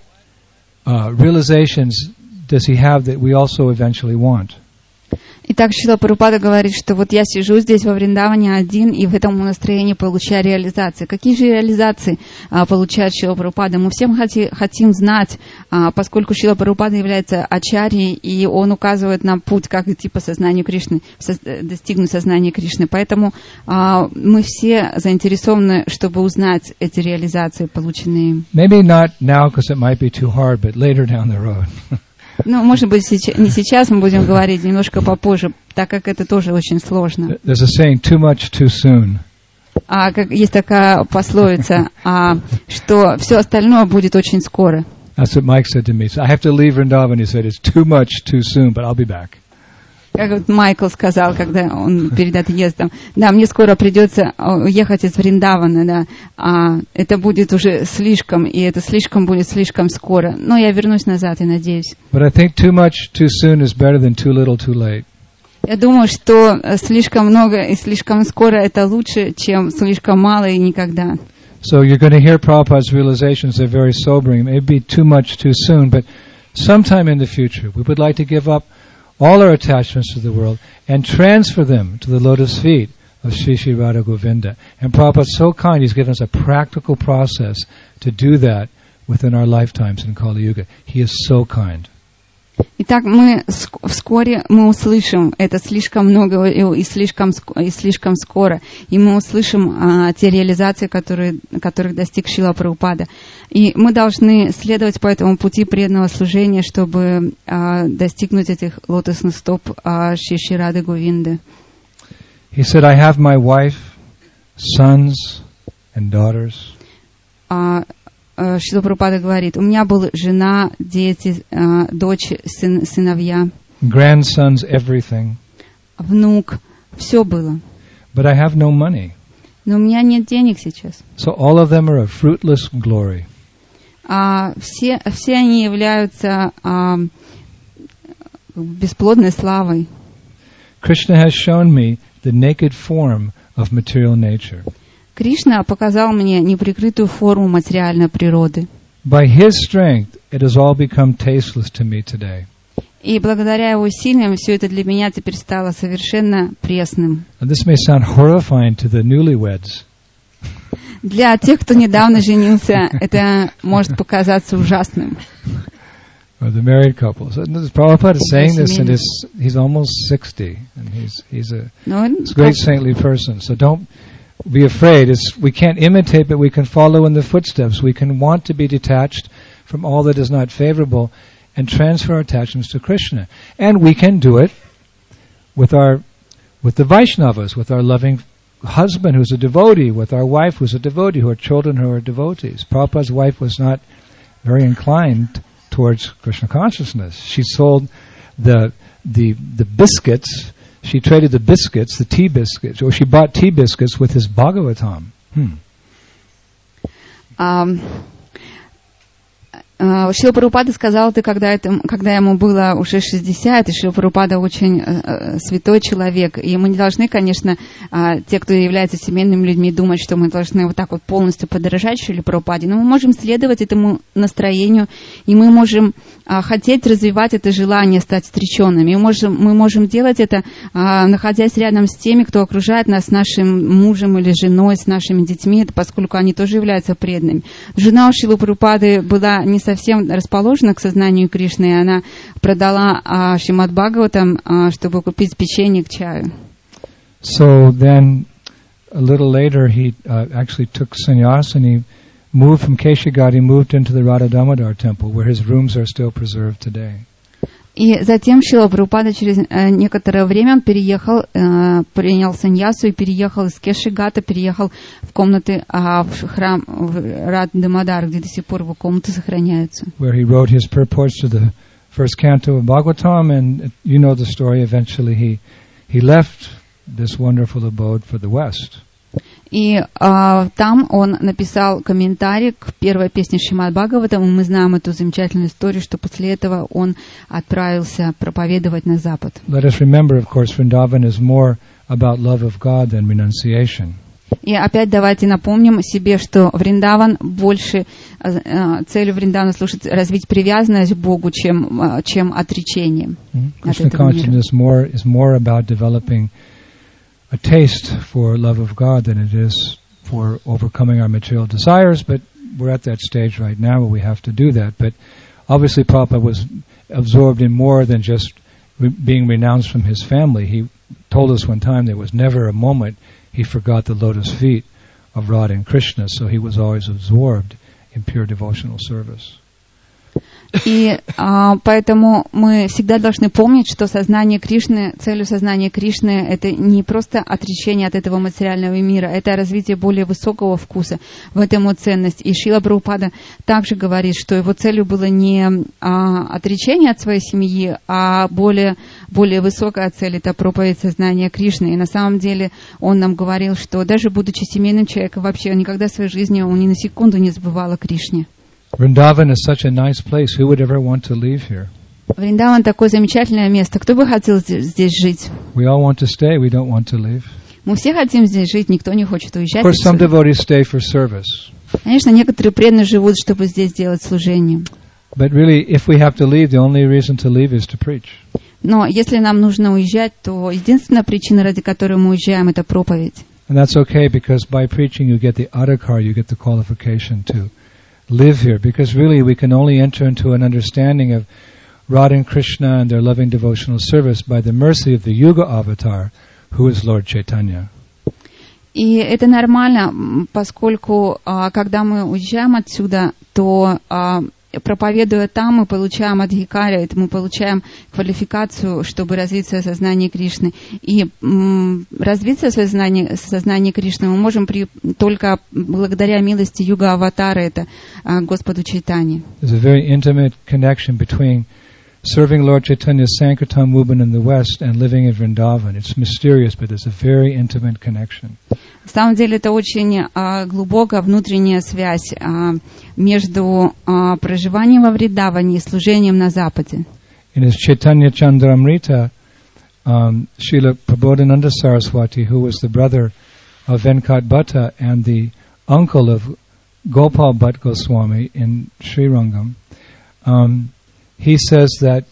realizations does he have that we also eventually want? Итак, Шрила Прабхупада говорит, что вот я сижу здесь во Вриндаване один и в этом настроении получаю реализации. Какие же реализации получает Шрила Прабхупада? Мы всем хотим знать, поскольку Шрила Прабхупада является ачарьей, и он указывает нам путь, как идти по сознанию Кришны, достигнуть сознания Кришны. Поэтому мы все заинтересованы, чтобы узнать эти реализации, полученные. Maybe not now because it might be too hard, but later down the road. Ну, может быть, не сейчас мы будем говорить, немножко попозже, так как это тоже очень сложно. There's a saying, too much, too soon. Есть такая пословица, что все остальное будет очень скоро. That's what Mike said to me. So I have to leave Vrindavan. He said, it's too much, too soon, but I'll be back. Как вот Майкл сказал, когда он перед отъездом, да, мне скоро придется уехать из Вриндавана, да, это будет уже слишком, и это слишком будет слишком скоро. Но я вернусь назад, я надеюсь. But I think too much, too soon is better than too little, too late. Я думаю, что слишком много и слишком скоро это лучше, чем слишком мало и никогда. So you're going to hear Prabhupada's realizations. They're very sobering. It may be too much, too soon, but sometime in the future, we would like to give up all our attachments to the world and transfer them to the lotus feet of Sri Sri Radha Govinda. And Prabhupada is so kind, he's given us a practical process to do that within our lifetimes in Kali Yuga. He is so kind. Итак, вскоре мы услышим это слишком много и слишком скоро, и мы услышим те реализации, которых достиг Шрила Прабхупада. И мы должны следовать по этому пути преданного служения, чтобы достигнуть этих лотосных стоп Шри Шри Рады Говинды. He said, I have my wife, sons and daughters. Шрила Прабхупада говорит, у меня была жена, дети, дочь, сыновья. Grandsons, everything. Внук, все было. But I have no money. Но у меня нет денег сейчас. So all of them are a fruitless glory. Все они являются бесплодной славой. Krishna has shown me the naked form of material nature. Кришна показал мне неприкрытую форму материальной природы. By His strength, it has all become tasteless to me today. И благодаря его усилиям все это для меня теперь стало совершенно пресным. And this may sound horrifying to the newlyweds. Для тех, кто недавно женился, это может показаться ужасным. Or the married couples. Prabhupada is saying this, and he's almost 60, and he's a great saintly person. So don't be afraid. We can't imitate, but we can follow in the footsteps. We can want to be detached from all that is not favorable and transfer our attachments to Krishna. And we can do it with the Vaishnavas, with our loving husband who's a devotee, with our wife who's a devotee, who are children who are devotees. Prabhupada's wife was not very inclined towards Krishna consciousness. She sold the biscuits. She traded the biscuits, the tea biscuits, or she bought tea biscuits with his Bhagavatam. Шрила Прабхупада сказал это, когда ему было уже 60, и Шрила Прабхупада очень святой человек. И мы не должны, конечно, те, кто являются семейными людьми, думать, что мы должны вот так вот полностью подражать Шриле Прабхупаде. Но мы можем следовать этому настроению, и мы можем хотеть развивать это желание стать встреченными. Мы можем делать это, находясь рядом с теми, кто окружает нас, с нашим мужем или женой, с нашими детьми, поскольку они тоже являются преданными. Жена у Шрилы Прабхупады была не совсем расположена к сознанию Кришны, и она продала Шримад Бхагаватам, чтобы купить печенье к чаю. So then, a little later, he actually took sannyas and he moved from Keshagarh, he moved into the Radha Damodar temple, where his rooms are still preserved today. И затем Шрила Прабхупада через некоторое время он переехал, принял саньясу и переехал из Кешигата, переехал в комнаты, в храм Радха Дамодар, где до сих пор его комнаты сохраняются. Where he wrote his purports to the first canto of Bhagavatam, and you know the story. Eventually, he left this wonderful abode for the West. И там он написал комментарий к первой песне Шримад Бхагаватам, и мы знаем эту замечательную историю, что после этого он отправился проповедовать на Запад. Let us remember, of course, Vrindavan is more about love of God than renunciation. И опять давайте напомним себе, что Вриндаван больше, целью Вриндавана служит развить привязанность к Богу, чем отречение. Krishna consciousness is more about developing a taste for love of God than it is for overcoming our material desires, but we're at that stage right now where we have to do that. But obviously Prabhupada was absorbed in more than just being renounced from his family. He told us one time there was never a moment he forgot the lotus feet of Radha and Krishna, so he was always absorbed in pure devotional service. И поэтому мы всегда должны помнить, что сознание Кришны, целью сознания Кришны это не просто отречение от этого материального мира, это развитие более высокого вкуса, в этом его ценность. И Шрила Прабхупада также говорит, что его целью было не отречение от своей семьи, а более высокая цель — это проповедь сознания Кришны. И на самом деле он нам говорил, что даже будучи семейным человеком, вообще никогда в своей жизни он ни на секунду не забывал о Кришне. Vrindavan is such a nice place. Who would ever want to leave here? Вриндаван такое замечательное место. Кто бы хотел здесь жить? We all want to stay. We don't want to leave. Мы все хотим здесь жить. Никто не хочет уезжать. Of course, some devotees stay for service. Конечно, некоторые преданные живут, чтобы здесь делать служение. But really, if we have to leave, the only reason to leave is to preach. Но если нам нужно уезжать, то единственная причина, ради которой мы уезжаем, это проповедь. And that's okay, because by preaching you get the adhikar, you get the qualification to live here, because really we can only enter into an understanding of Radha and Krishna and their loving devotional service by the mercy of the Yuga avatar, who is Lord Chaitanya. И это нормально, поскольку когда мы уезжаем отсюда, то проповедуя там, мы получаем адхикаря, мы получаем квалификацию, чтобы развить свое сознание Кришны. И развить свое сознание Кришны мы можем только благодаря милости Юга Аватара, это Господу Чайтанье. There's a very intimate connection between serving Lord Chaitanya's Sankirtan movement in the West and living in Vrindavan. It's mysterious, but there's a very intimate connection. На самом деле это очень глубокая внутренняя связь между проживанием во Вриндаване и служением на Западе. In his Chaitanya Chandramrita, Srila Prabodhananda Saraswati, who was the brother of Venkat Bhatta and the uncle of Gopal Bhatt Goswami in Srirangam, he says that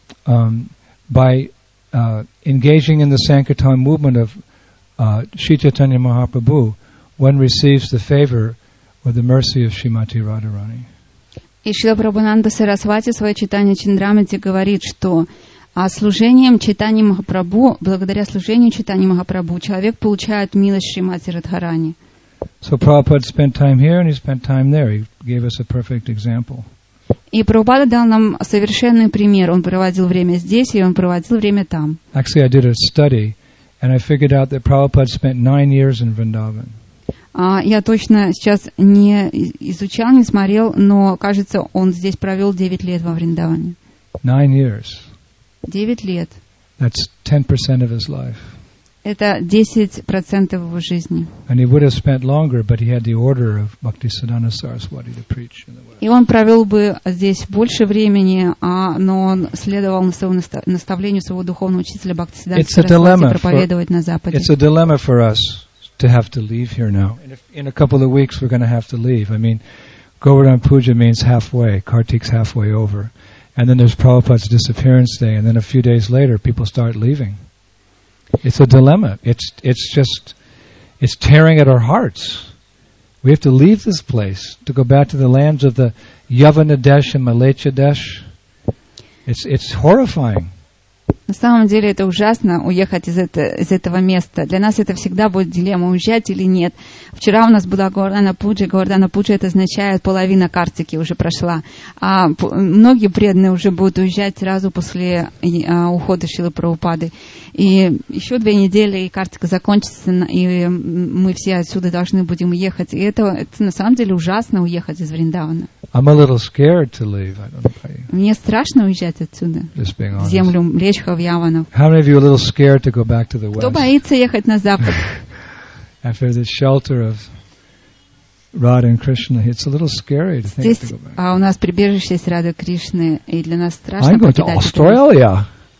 by engaging in the Sankirtan movement of Sri Chaitanya Mahaprabhu, one receives the favor or the mercy of Srimati Radharani. И Шрила Прабхупада Сарасвати в своей Чайтанья Чаритамрите говорит, что служением Чайтаньи Махапрабху, благодаря служению Чайтаньи Махапрабху, человек получает милость Шримати Радхарани. So Prabhupada spent time here and he spent time there. He gave us a perfect example. И Прабхупада дал нам совершенный пример. Он проводил время здесь, и он проводил время там. Actually, I did a study, and I figured out that Prabhupada spent 9 years in Vrindavan. Я точно сейчас не изучал, не смотрел, но, кажется, он здесь провел 9 лет во Вриндаване. 9 years. 9 лет. That's 10% of his life. Это 10% его жизни. And he would have spent longer, but he had the order of Bhaktisiddhanta Saraswati to preach in the West. И он провел бы здесь больше времени, но он следовал наставлению своего духовного учителя Бхактисиддханты Сарасвати проповедовать на Западе. It's a dilemma for us to have to leave here now. And in a couple of weeks we're going to have to leave. I mean, Govardhan Puja means halfway. Kartik's halfway over. And then there's Prabhupada's disappearance day, and then a few days later people start leaving. It's a dilemma. It's tearing at our hearts. We have to leave this place to go back to the lands of the Yavana Desh and Malecha Desh. It's horrifying. На самом деле это ужасно, уехать из этого места. Для нас это всегда будет дилемма, уезжать или нет. Вчера у нас была Говардхана Пуджа. Говардхана Пуджа это означает, половина Картики уже прошла. А многие преданные уже будут уезжать сразу после ухода Шрилы Прабхупады. И еще 2 недели, и Картика закончится, и мы все отсюда должны будем уехать. И это на самом деле ужасно, уехать из Вриндавана. I'm a little scared to leave. I don't know about you. Мне страшно уезжать отсюда, в землю Млечхов, Яванов. How many of you are a little scared to go back to the West? Кто боится ехать на Запад? After the shelter of Radha and Krishna, it's a little scary to think to go back. А у нас прибежище есть Рады Кришны, и для нас страшно I'm going to Australia.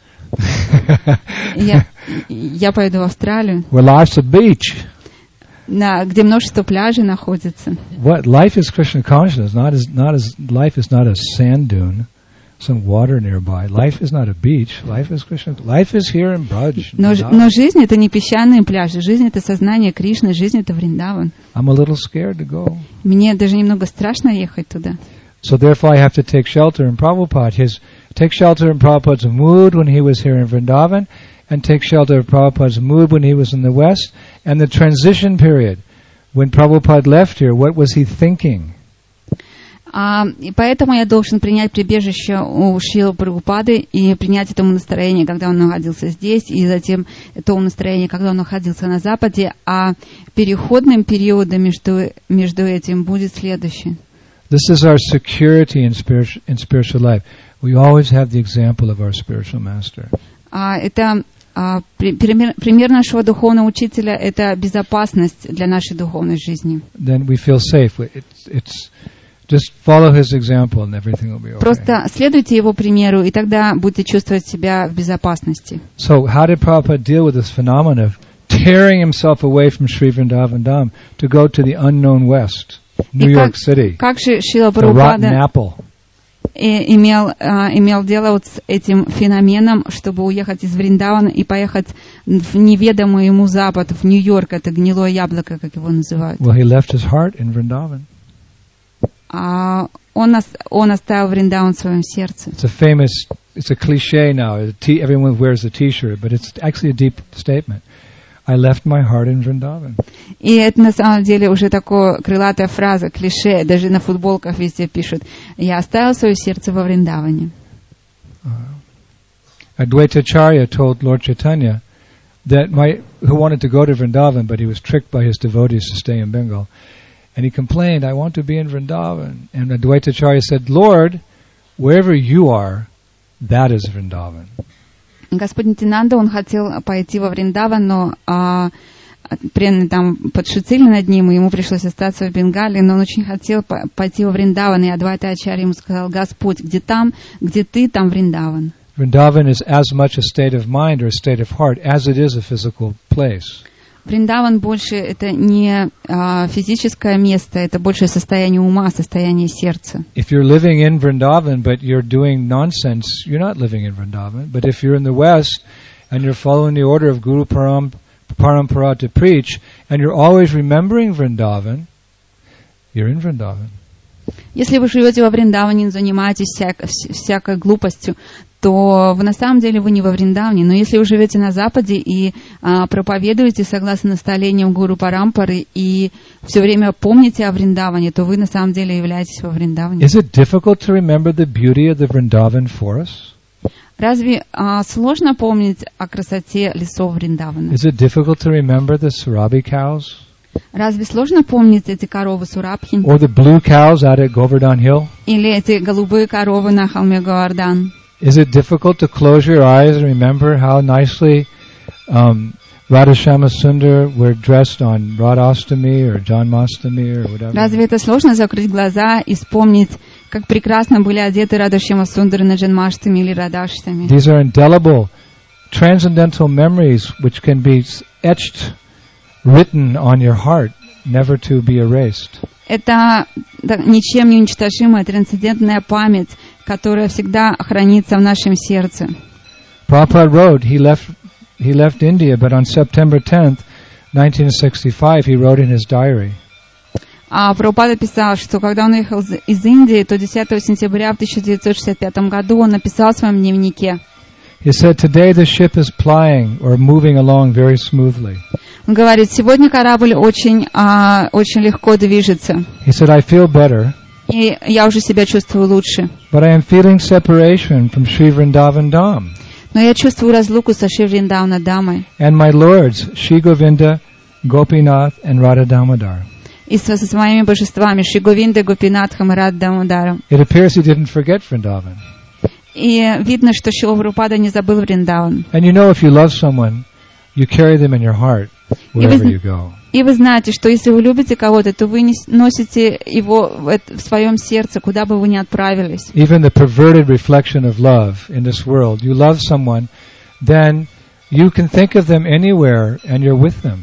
Я поеду в Австралию. Where life's a beach. Где множество пляжей находится. What life is Krishna consciousness? Life is not a sand dune, some water nearby. Life is not a beach. Life is Krishna. Life is here in Braj. Но жизнь это не песчаные пляжи. Жизнь это сознание Кришны. Жизнь это Вриндаван. I'm a little scared to go. Мне даже немного страшно ехать туда. So therefore, I have to take shelter in Prabhupada. Take shelter in Prabhupada's mood when he was here in Vrindavan, and take shelter of Prabhupada's mood when he was in the West, and the transition period. When Prabhupada left here, what was he thinking? И поэтому я должен принять прибежище у Шрилы Прабхупады и принять этому настроение, когда он находился здесь, и затем этому настроение, когда он находился на Западе, а переходным периодом между этим будет следующее. This is our security in spiritual life. We always have the example of our spiritual master. Это пример нашего духовного учителя, это безопасность для нашей духовной жизни. Then we feel safe. It's just follow his example and everything will be okay. Просто следуйте его примеру, и тогда будете чувствовать себя в безопасности. So how did Prabhupada deal with this phenomenon of tearing himself away from Sri Vrindavan Dham to go to the unknown West, New York City, как же Шрила the rotten Прабхупада apple? имел дело вот с этим феноменом, чтобы уехать из Вриндавана и поехать в неведомый ему Запад, в Нью-Йорк, это гнилое яблоко, как его называют. Well, he left his heart in Vrindavan. Он оставил Вриндаван в своем сердце. It's a cliche now. Everyone wears a T-shirt, but it's actually a deep statement. I left my heart in Vrindavan. И это на самом деле уже такая крылатая фраза, клише, даже на футболках везде пишут. Я оставил свое сердце во Вриндаване. Advaita Acharya told Lord Chaitanya that who wanted to go to Vrindavan, but he was tricked by his devotees to stay in Bengal. And he complained, I want to be in Vrindavan. And Advaita Acharya said, Lord, wherever you are, that is Vrindavan. Господин Нитьянанда, он хотел пойти во Вриндаван, но преданные там подшутили над ним, и ему пришлось остаться в Бенгале, но он очень хотел пойти во Вриндаван, и Адвайта Ачарья ему сказал, Господь, где ты, там Вриндаван. Vrindavan is as much a state of mind or a state of heart as it is a physical place. Вриндаван больше это не физическое место, это больше состояние ума, состояние сердца. If you're living in Vrindavan but you're doing nonsense, you're not living in Vrindavan. But if you're in the West and you're following the order of Guru Parampara to preach, and you're always remembering Vrindavan, you're in Vrindavan. Если вы живете во Вриндаване, занимаетесь всякой глупостью, то на самом деле вы не во Вриндаване. Но если вы живете на Западе и проповедуете согласно наставлениям Гуру Парампары и все время помните о Вриндаване, то вы на самом деле являетесь во Вриндаване. Is it difficult to remember the beauty of the Vrindavan forest? Разве сложно помнить о красоте лесов Вриндавана? Is it difficult to remember the Surabhi cows? Разве сложно помнить эти коровы Сурабхи? Or the blue cows out at Govardhan Hill? Или эти голубые коровы на холме Говардан? Is it difficult to close your eyes and remember how nicely Radhashama Sundar were dressed on Radhastami or Janmastami or whatever? Разве это сложно закрыть глаза и вспомнить, как прекрасно были одеты Радхашьяма Сундар на Джанмаштами или Радхаштами? These are indelible, transcendental memories which can be etched, written on your heart, never to be erased. Это ничем не уничтожимая трансцендентная память, которая всегда хранится в нашем сердце. Prabhupada wrote, he left India, but on September 10th, 1965, he wrote in his diary. А Прабхупада писал, что когда он уехал из Индии, то 10 сентября в 1965 году он написал в своем дневнике. He said, today the ship is plying or moving along very smoothly. Он говорит, сегодня корабль очень легко движется. He said, I feel better. И я уже себя чувствую лучше. But I am feeling separation from Sri Vrindavan Dham. Но я чувствую разлуку со Шри Вриндавана Дамой. And my lords, Shri Govinda, Gopinath and Radha Damodar. И со своими божествами Шри Говиндой, Гопинатхом и Радха Дамодаром. It appears he didn't forget Vrindavan. И видно, что Шрила Прабхупада не забыл Вриндаван. And you know if you love someone, you carry them in your heart wherever you go. И вы знаете, что если вы любите кого-то, то вы носите его в своем сердце, куда бы вы ни отправились. Even the perverted reflection of love in this world, you love someone, then you can think of them anywhere and you're with them.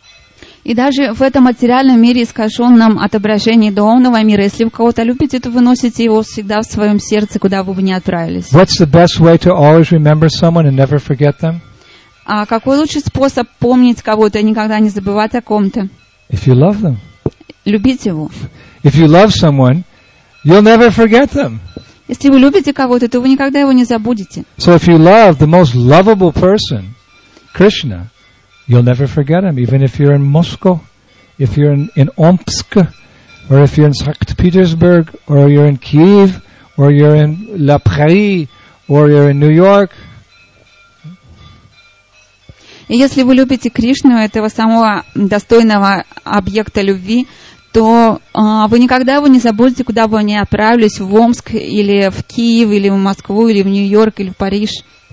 И даже в этом материальном мире, искаженном отображении духовного мира, если вы кого-то любите, то вы носите его всегда в своем сердце, куда бы вы ни отправились. What's the best way to always remember someone and never forget them? А какой лучший способ помнить кого-то и никогда не забывать о ком-то? If you love them. Любить его. If you love someone, you'll never forget them. Если вы любите кого-то, то вы никогда его не забудете. So if you love the most lovable person, Krishna, you'll never forget him, even if you're in Moscow, if you're in Omsk, or if you're in St. Petersburg, or you're in Kiev, or you're in La Prairie, or you're in New York. И если вы любите Кришну, этого самого достойного объекта любви, то вы никогда его не забудете, куда бы вы ни отправились, в Омск, или в Киев, или в Москву, или в Нью-Йорк, или в Париж.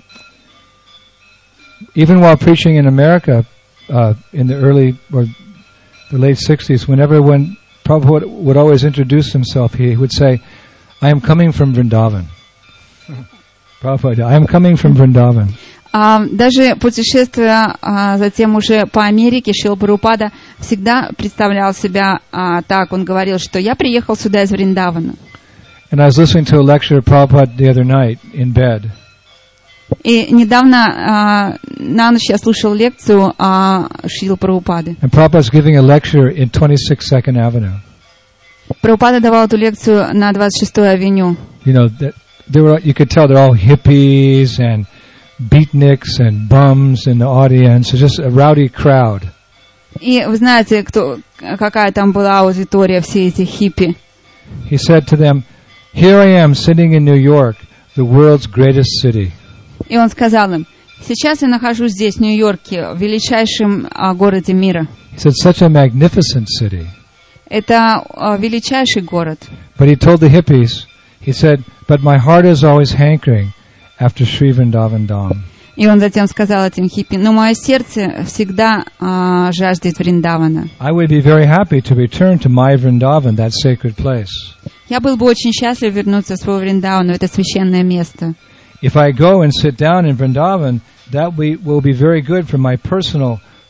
Even while preaching in America in the early or the late 60s, whenever Prabhupada would always introduce himself, he would say, I am coming from Vrindavan. Prabhupada, I am coming from Vrindavan. Даже путешествуя затем уже по Америке, Шрила Прабхупада всегда представлял себя так. Он говорил, что я приехал сюда из Вриндавана. And I was listening to a lecture of Prabhupada the other night in bed. И недавно на ночь я слушал лекцию Шрилы Прабхупады. And Prabhupada's giving a lecture in 26th Avenue. Прабхупада давал эту лекцию на 26-й авеню. You know, you could tell they're all hippies and beatniks and bums in the audience. It's just a rowdy crowd. И вы знаете, какая там была аудитория, все эти хиппи. He said to them, here I am sitting in New York, the world's greatest city. И он сказал им, сейчас я нахожусь здесь, в Нью-Йорке, в величайшем городе мира. He said, such a magnificent city. Это величайший город. But he told the hippies, he said, but my heart is always hankering after Sri Vrindavan Dham. И он затем сказал этим хиппи, но мое сердце всегда жаждет Вриндавана. I would be very happy to return to my Vrindavan, that sacred place. Я был бы очень счастлив вернуться в свой Вриндаван, это священное место. If I go and sit down in Vrindavan, that will be very good for my personal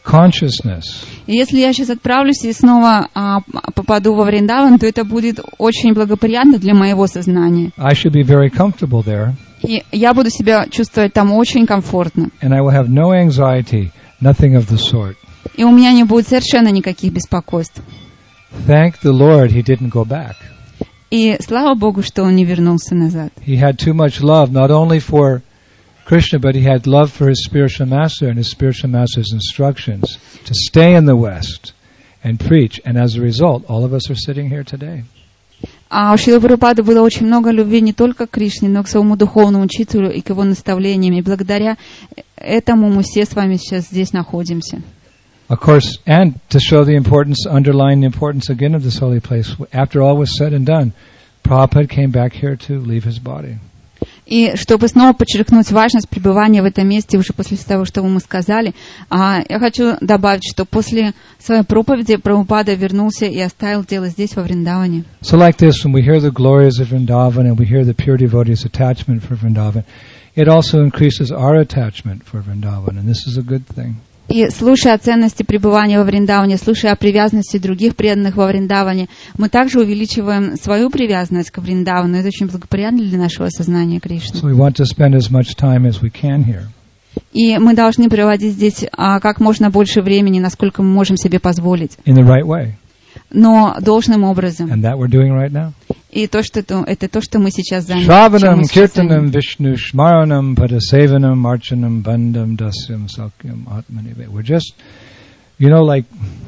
consciousness. И если я сейчас отправлюсь и снова попаду во Вриндаван, то это будет очень благоприятно для моего сознания. I should be very comfortable there. И я буду себя чувствовать там очень комфортно. And I will have no anxiety, nothing of the sort. И у меня не будет совершенно никаких беспокойств. Thank the Lord he didn't go back. И слава Богу, что он не вернулся назад. He had too much love, not only for Krishna, but he had love for his spiritual master and his spiritual master's instructions to stay in the West and preach. And as a result, all of us are sitting here today. А у Шрилы Прабхупады было очень много любви не только к Кришне, но и к своему духовному учителю и к его наставлениям. И благодаря этому мы все с вами сейчас здесь находимся. Of course, and to show the importance, underline the importance again of this holy place, after all was said and done, Prabhupada came back here to leave his body. И чтобы снова подчеркнуть важность пребывания в этом месте, уже после того, что мы сказали, я хочу добавить, что после своей проповеди Прабхупада вернулся и оставил тело здесь, во Вриндаване. So like this, when we hear the glories of Vrindavan and we hear the pure devotees' attachment for Vrindavan, it also increases our attachment for Vrindavan, and this is a good thing. И слушая о ценности пребывания во Вриндаване, слушая о привязанности других преданных во Вриндаване, мы также увеличиваем свою привязанность к Вриндавану. Это очень благоприятно для нашего сознания Кришны. So we want to spend as much time as we can here. И мы должны проводить здесь как можно больше времени, насколько мы можем себе позволить. In the right way. Но должным образом. And that we're doing right now. И это то, что мы сейчас заняты. Shravanam, kirtanam, vishnu, shmaranam, padasevanam, archanam, bandam, dasyam, sakyam, atmanive. We're just, like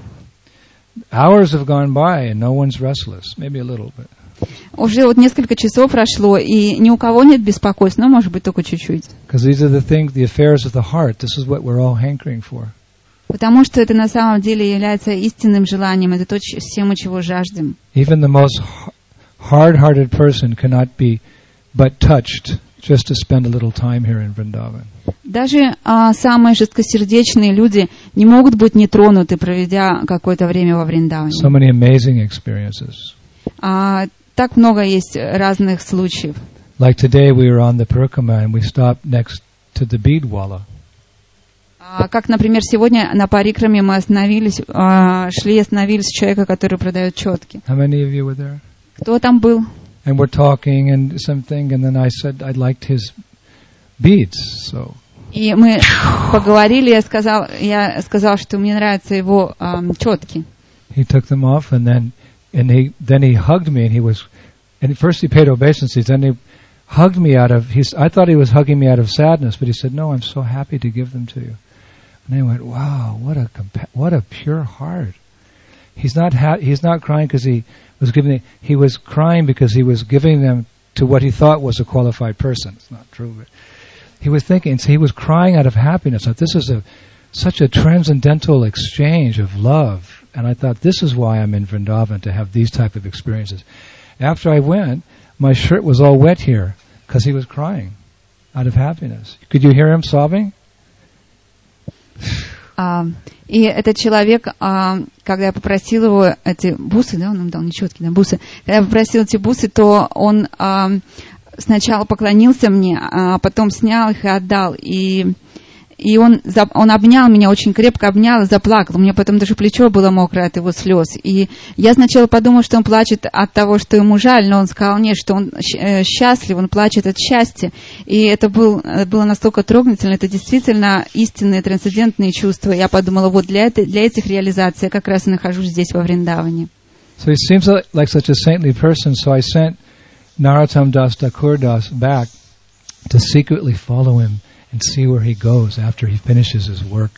hours have gone by and no one's restless. Maybe a little bit. Уже вот несколько часов прошло, и ни у кого нет беспокойств, но, может быть, только чуть-чуть. Because these are the things, the affairs of the heart. This is what we're all hankering for. Потому что это на самом деле является истинным желанием, это то, все мы чего жаждем. Even the most hard-hearted person cannot be but touched just to spend a little time here in Vrindavan. Даже самые жесткосердечные люди не могут быть не тронуты, проведя какое-то время во Вриндаване. So many amazing experiences. Так много есть разных случаев. Like today we were on the Parikrama and we stopped next to the beadwala. Как, например, сегодня на Парикраме мы остановились у человека, который продает четки. How many of you were there? Кто там был? And we're talking and something, and then I said I liked his beads, so. И мы поговорили, я сказал, что мне нравятся его четки. He took them off, and then he hugged me, and first he paid obeisances, then he hugged me I thought he was hugging me out of sadness, but he said, "No, I'm so happy to give them to you." And I went, "Wow, what a pure heart." He's not crying because he was crying because he was giving them to what he thought was a qualified person. It's not true, but he was thinking, so he was crying out of happiness. That this is such a transcendental exchange of love. And I thought, this is why I'm in Vrindavan, to have these type of experiences. After I went, my shirt was all wet here because he was crying out of happiness. Could you hear him sobbing? И этот человек, когда я попросил его эти бусы, он нам дал не четкие, бусы, когда я попросил эти бусы, то он сначала поклонился мне, а потом снял их и отдал. И он обнял меня, очень крепко обнял и заплакал. У меня потом даже плечо было мокрое от его слез. И я сначала подумала, что он плачет от того, что ему жаль, но он сказал нет, что он счастлив, он плачет от счастья. И это было настолько трогательно, это действительно истинные трансцендентные чувства. Я подумала, вот для этих реализаций я как раз и нахожусь здесь, во Вриндаване. So he seems like such a saintly person, so I sent Narottam Das Thakur Das back to secretly follow him and see where he goes after he finishes his work.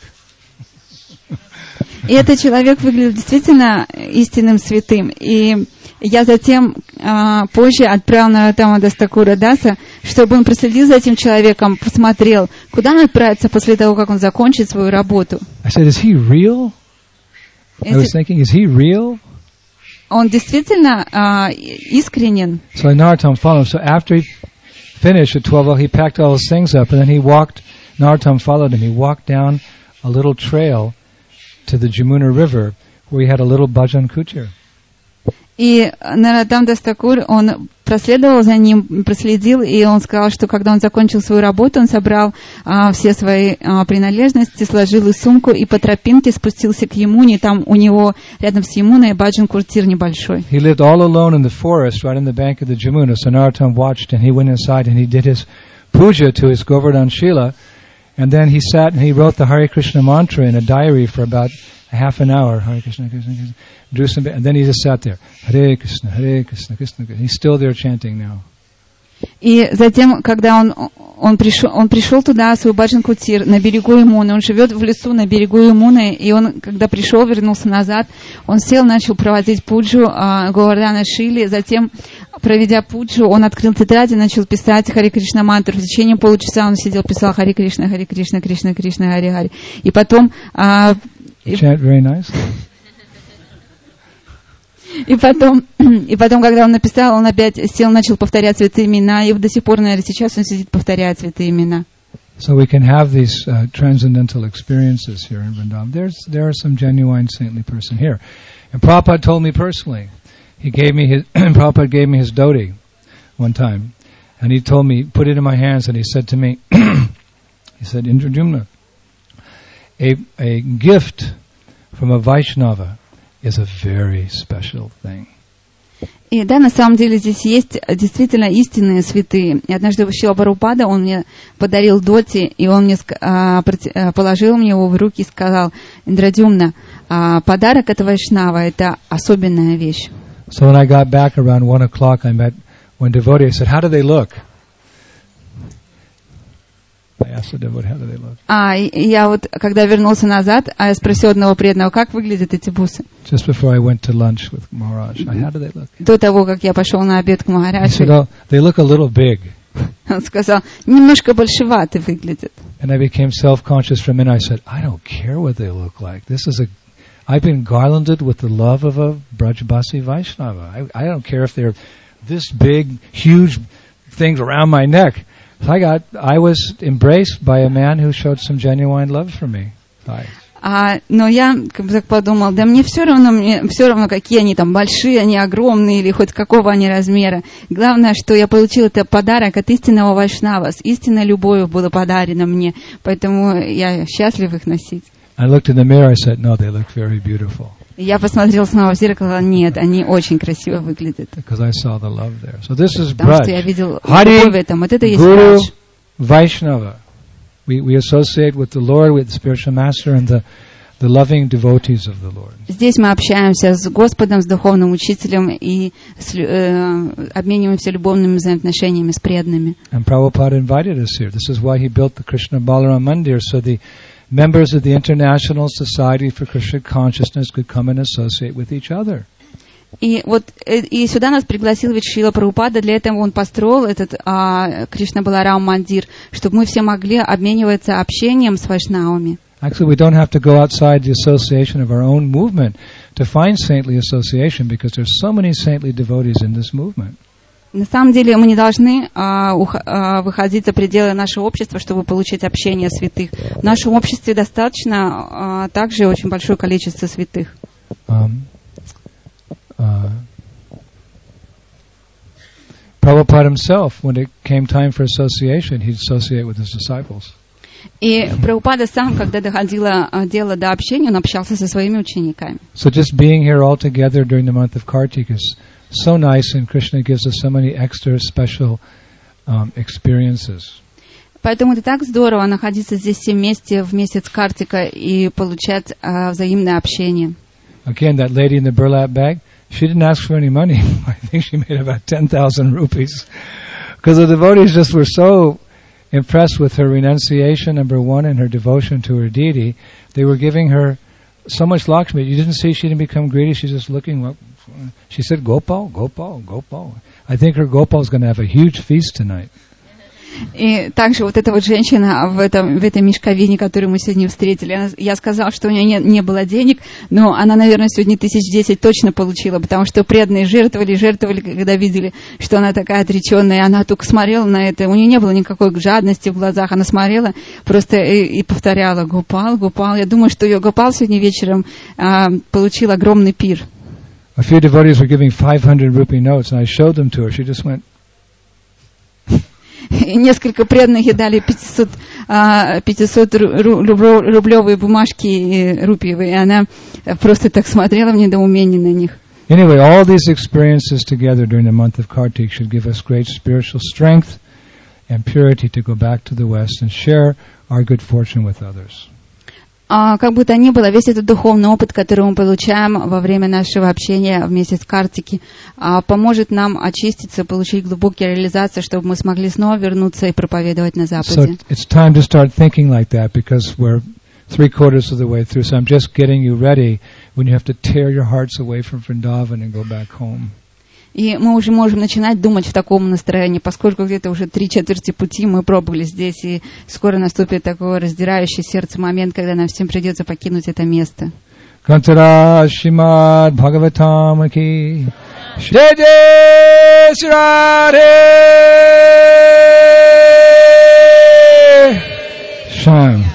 И этот человек выглядел действительно истинным святым. И я затем позже отправил Нароттама Даса Тхакура Даса, чтобы он проследил за этим человеком, посмотрел, куда он отправится после того, как он закончит свою работу. I said, is he real? I was thinking, is he real? Он действительно искренен. So Narottam followed him. So after he finished at 12, he packed all his things up, and then Narottam followed him. He walked down a little trail to the Jamuna River, where he had a little bhajan kutir. И Нароттам Дас Такур, он проследовал за ним, проследил, и он сказал, что когда он закончил свою работу, он собрал все свои принадлежности, сложил их в сумку и по тропинке спустился к Ямуне. Там у него рядом с Ямуной баджан-куртир небольшой. He lived all alone in the forest, right on the bank of the Jamuna. So Narottam watched, and he went inside and he did his puja to his Govardhan Shila, and then he sat and he wrote the Hare Krishna mantra in a diary for about half an hour. Hare Krishna, Krishna, Krishna. Drew some, and then he just sat there. Hare Krishna, Hare Krishna, Krishna Krishna. He's still there chanting now. И затем, когда он пришел туда, свой баджан-кутир, на берегу Ямуны, он живет в лесу на берегу Ямуны, и он, когда пришел, вернулся назад, он сел, начал проводить пуджу Говардхана Шили, затем, проведя пуджу, он открыл тетрадь и начал писать Харе Кришна мантру. В течение получаса он сидел, писал Харе Кришна, Кришна, Кришна, Харе Харе. И потом... Chant very nicely. И потом, когда он написал, он опять сел, начал повторять святые имена, и до сих пор, наверное, сейчас он сидит, повторяет святые имена. So we can have these transcendental experiences here in Vrindavan. There are some genuine saintly person here. And Prabhupada told me personally, Prabhupada gave me his dhoti one time, and he told me, put it in my hands, and he said to me, he said, Indradyumna, a gift from a Vaishnava is a very special thing. И да, на самом деле здесь есть действительно истинные святые. И однажды Шрила Прабхупада, он мне подарил доти, и он мне положил мне его в руки и сказал: Индрадюмна, подарок от Вайшнава — это особенная вещь. So when I got back around 1 o'clock, I met one devotee. I said, how do they look? I asked the devotee, how do they look? Я вот, когда вернулся назад, я спросил одного преданного, как выглядят эти бусы? Just before I went to lunch with Maharaj, how do they look? До того, как я пошел на обед к Махараджу. He said, oh, they look a little big. Он сказал, немножко большеваты выглядят. And I became self-conscious for a minute. I said, I don't care what they look like. I've been garlanded with the love of a Brajbasi Vaishnava. I don't care if they're this big, huge things around my neck. I was embraced by a man who showed some genuine love for me. Но я так подумал, да мне все равно, какие они там, большие они, огромные, или хоть какого они размера. Главное, что я получил это подарок от истинного Вайшнава, с истинной любовью было подарено мне, поэтому я счастлив их носить. I looked in the mirror, I said, no, they look very beautiful. Я посмотрел снова в зеркало, нет, они очень красиво выглядят. Because I saw the love there. So this is Потому Braj. что я видел любовь в этом. Вот это и есть Guru, Брадж. Vaishnava. We associate with the Lord, with the spiritual master, and the loving devotees of the Lord. Здесь мы общаемся с Господом, с духовным учителем и обмениваемся любовными взаимоотношениями с преданными. And Prabhupada invited us here. This is why he built the Krishna Balaram Mandir, so the members of the International Society for Krishna Consciousness could come and associate with each other. И сюда нас пригласил ведь Шрила Прабхупада, для этого он построил этот Кришна Баларам Мандир, чтобы мы все могли обмениваться общением с вайшнавами. Actually, we don't have to go outside the association of our own movement to find saintly association, because there's so many saintly devotees in this movement. На самом деле мы не должны выходить за пределы нашего общества, чтобы получить общение святых. В нашем обществе достаточно также очень большое количество святых. Prabhupada himself, when it came time for association, he'd associate with his disciples. И Прабхупада сам, когда доходило дело до общения, он общался со своими учениками. So just being here all together during the month of Kartik is so nice, and Krishna gives us so many extra special experiences. Поэтому это так здорово находиться здесь все вместе в месяц Картика и получать взаимное общение. Again, that lady in the burlap bag, she didn't ask for any money. I think she made about 10,000 rupees. Because the devotees just were so impressed with her renunciation, number one, and her devotion to her deity. They were giving her so much Lakshmi. You didn't see she didn't become greedy. She's just looking up. She said, Gopal, Gopal, Gopal. I think her Gopal is going to have a huge feast tonight. И также вот эта вот женщина в этой мешковине, которую мы сегодня встретили, я сказала, что у нее не было денег, но она, наверное, сегодня 1010 точно получила, потому что преданные жертвовали, когда видели, что она такая отреченная, она только смотрела на это, у нее не было никакой жадности в глазах, она смотрела просто и повторяла Гопал, Гопал. Я думаю, что ее Гопал сегодня вечером получил огромный пир. A few devotees were giving 500 rupee notes, and I showed them to her. She just went. И несколько преданных ей дали 500 рублевые бумажки рупиевые, и она просто так смотрела в недоумении на них. Anyway, all these experiences together during the month of Kartik should give us great spiritual strength and purity to go back to the West and share our good fortune with others. Как бы то ни было, весь этот духовный опыт, который мы получаем во время нашего общения в месяц Картики, поможет нам очиститься, получить глубокие реализации, чтобы мы смогли снова вернуться и проповедовать на Западе. So it's time to start thinking like that because we're 3/4 of the way through. So I'm just getting you ready when you have to tear your hearts away from Vrindavan and go back home. И мы уже можем начинать думать в таком настроении, поскольку где-то уже 3/4 пути мы пробовали здесь, и скоро наступит такой раздирающий сердце момент, когда нам всем придется покинуть это место. Грантара Шримад Бхагаватам ки Jai Jai Shri Radhe Shyam.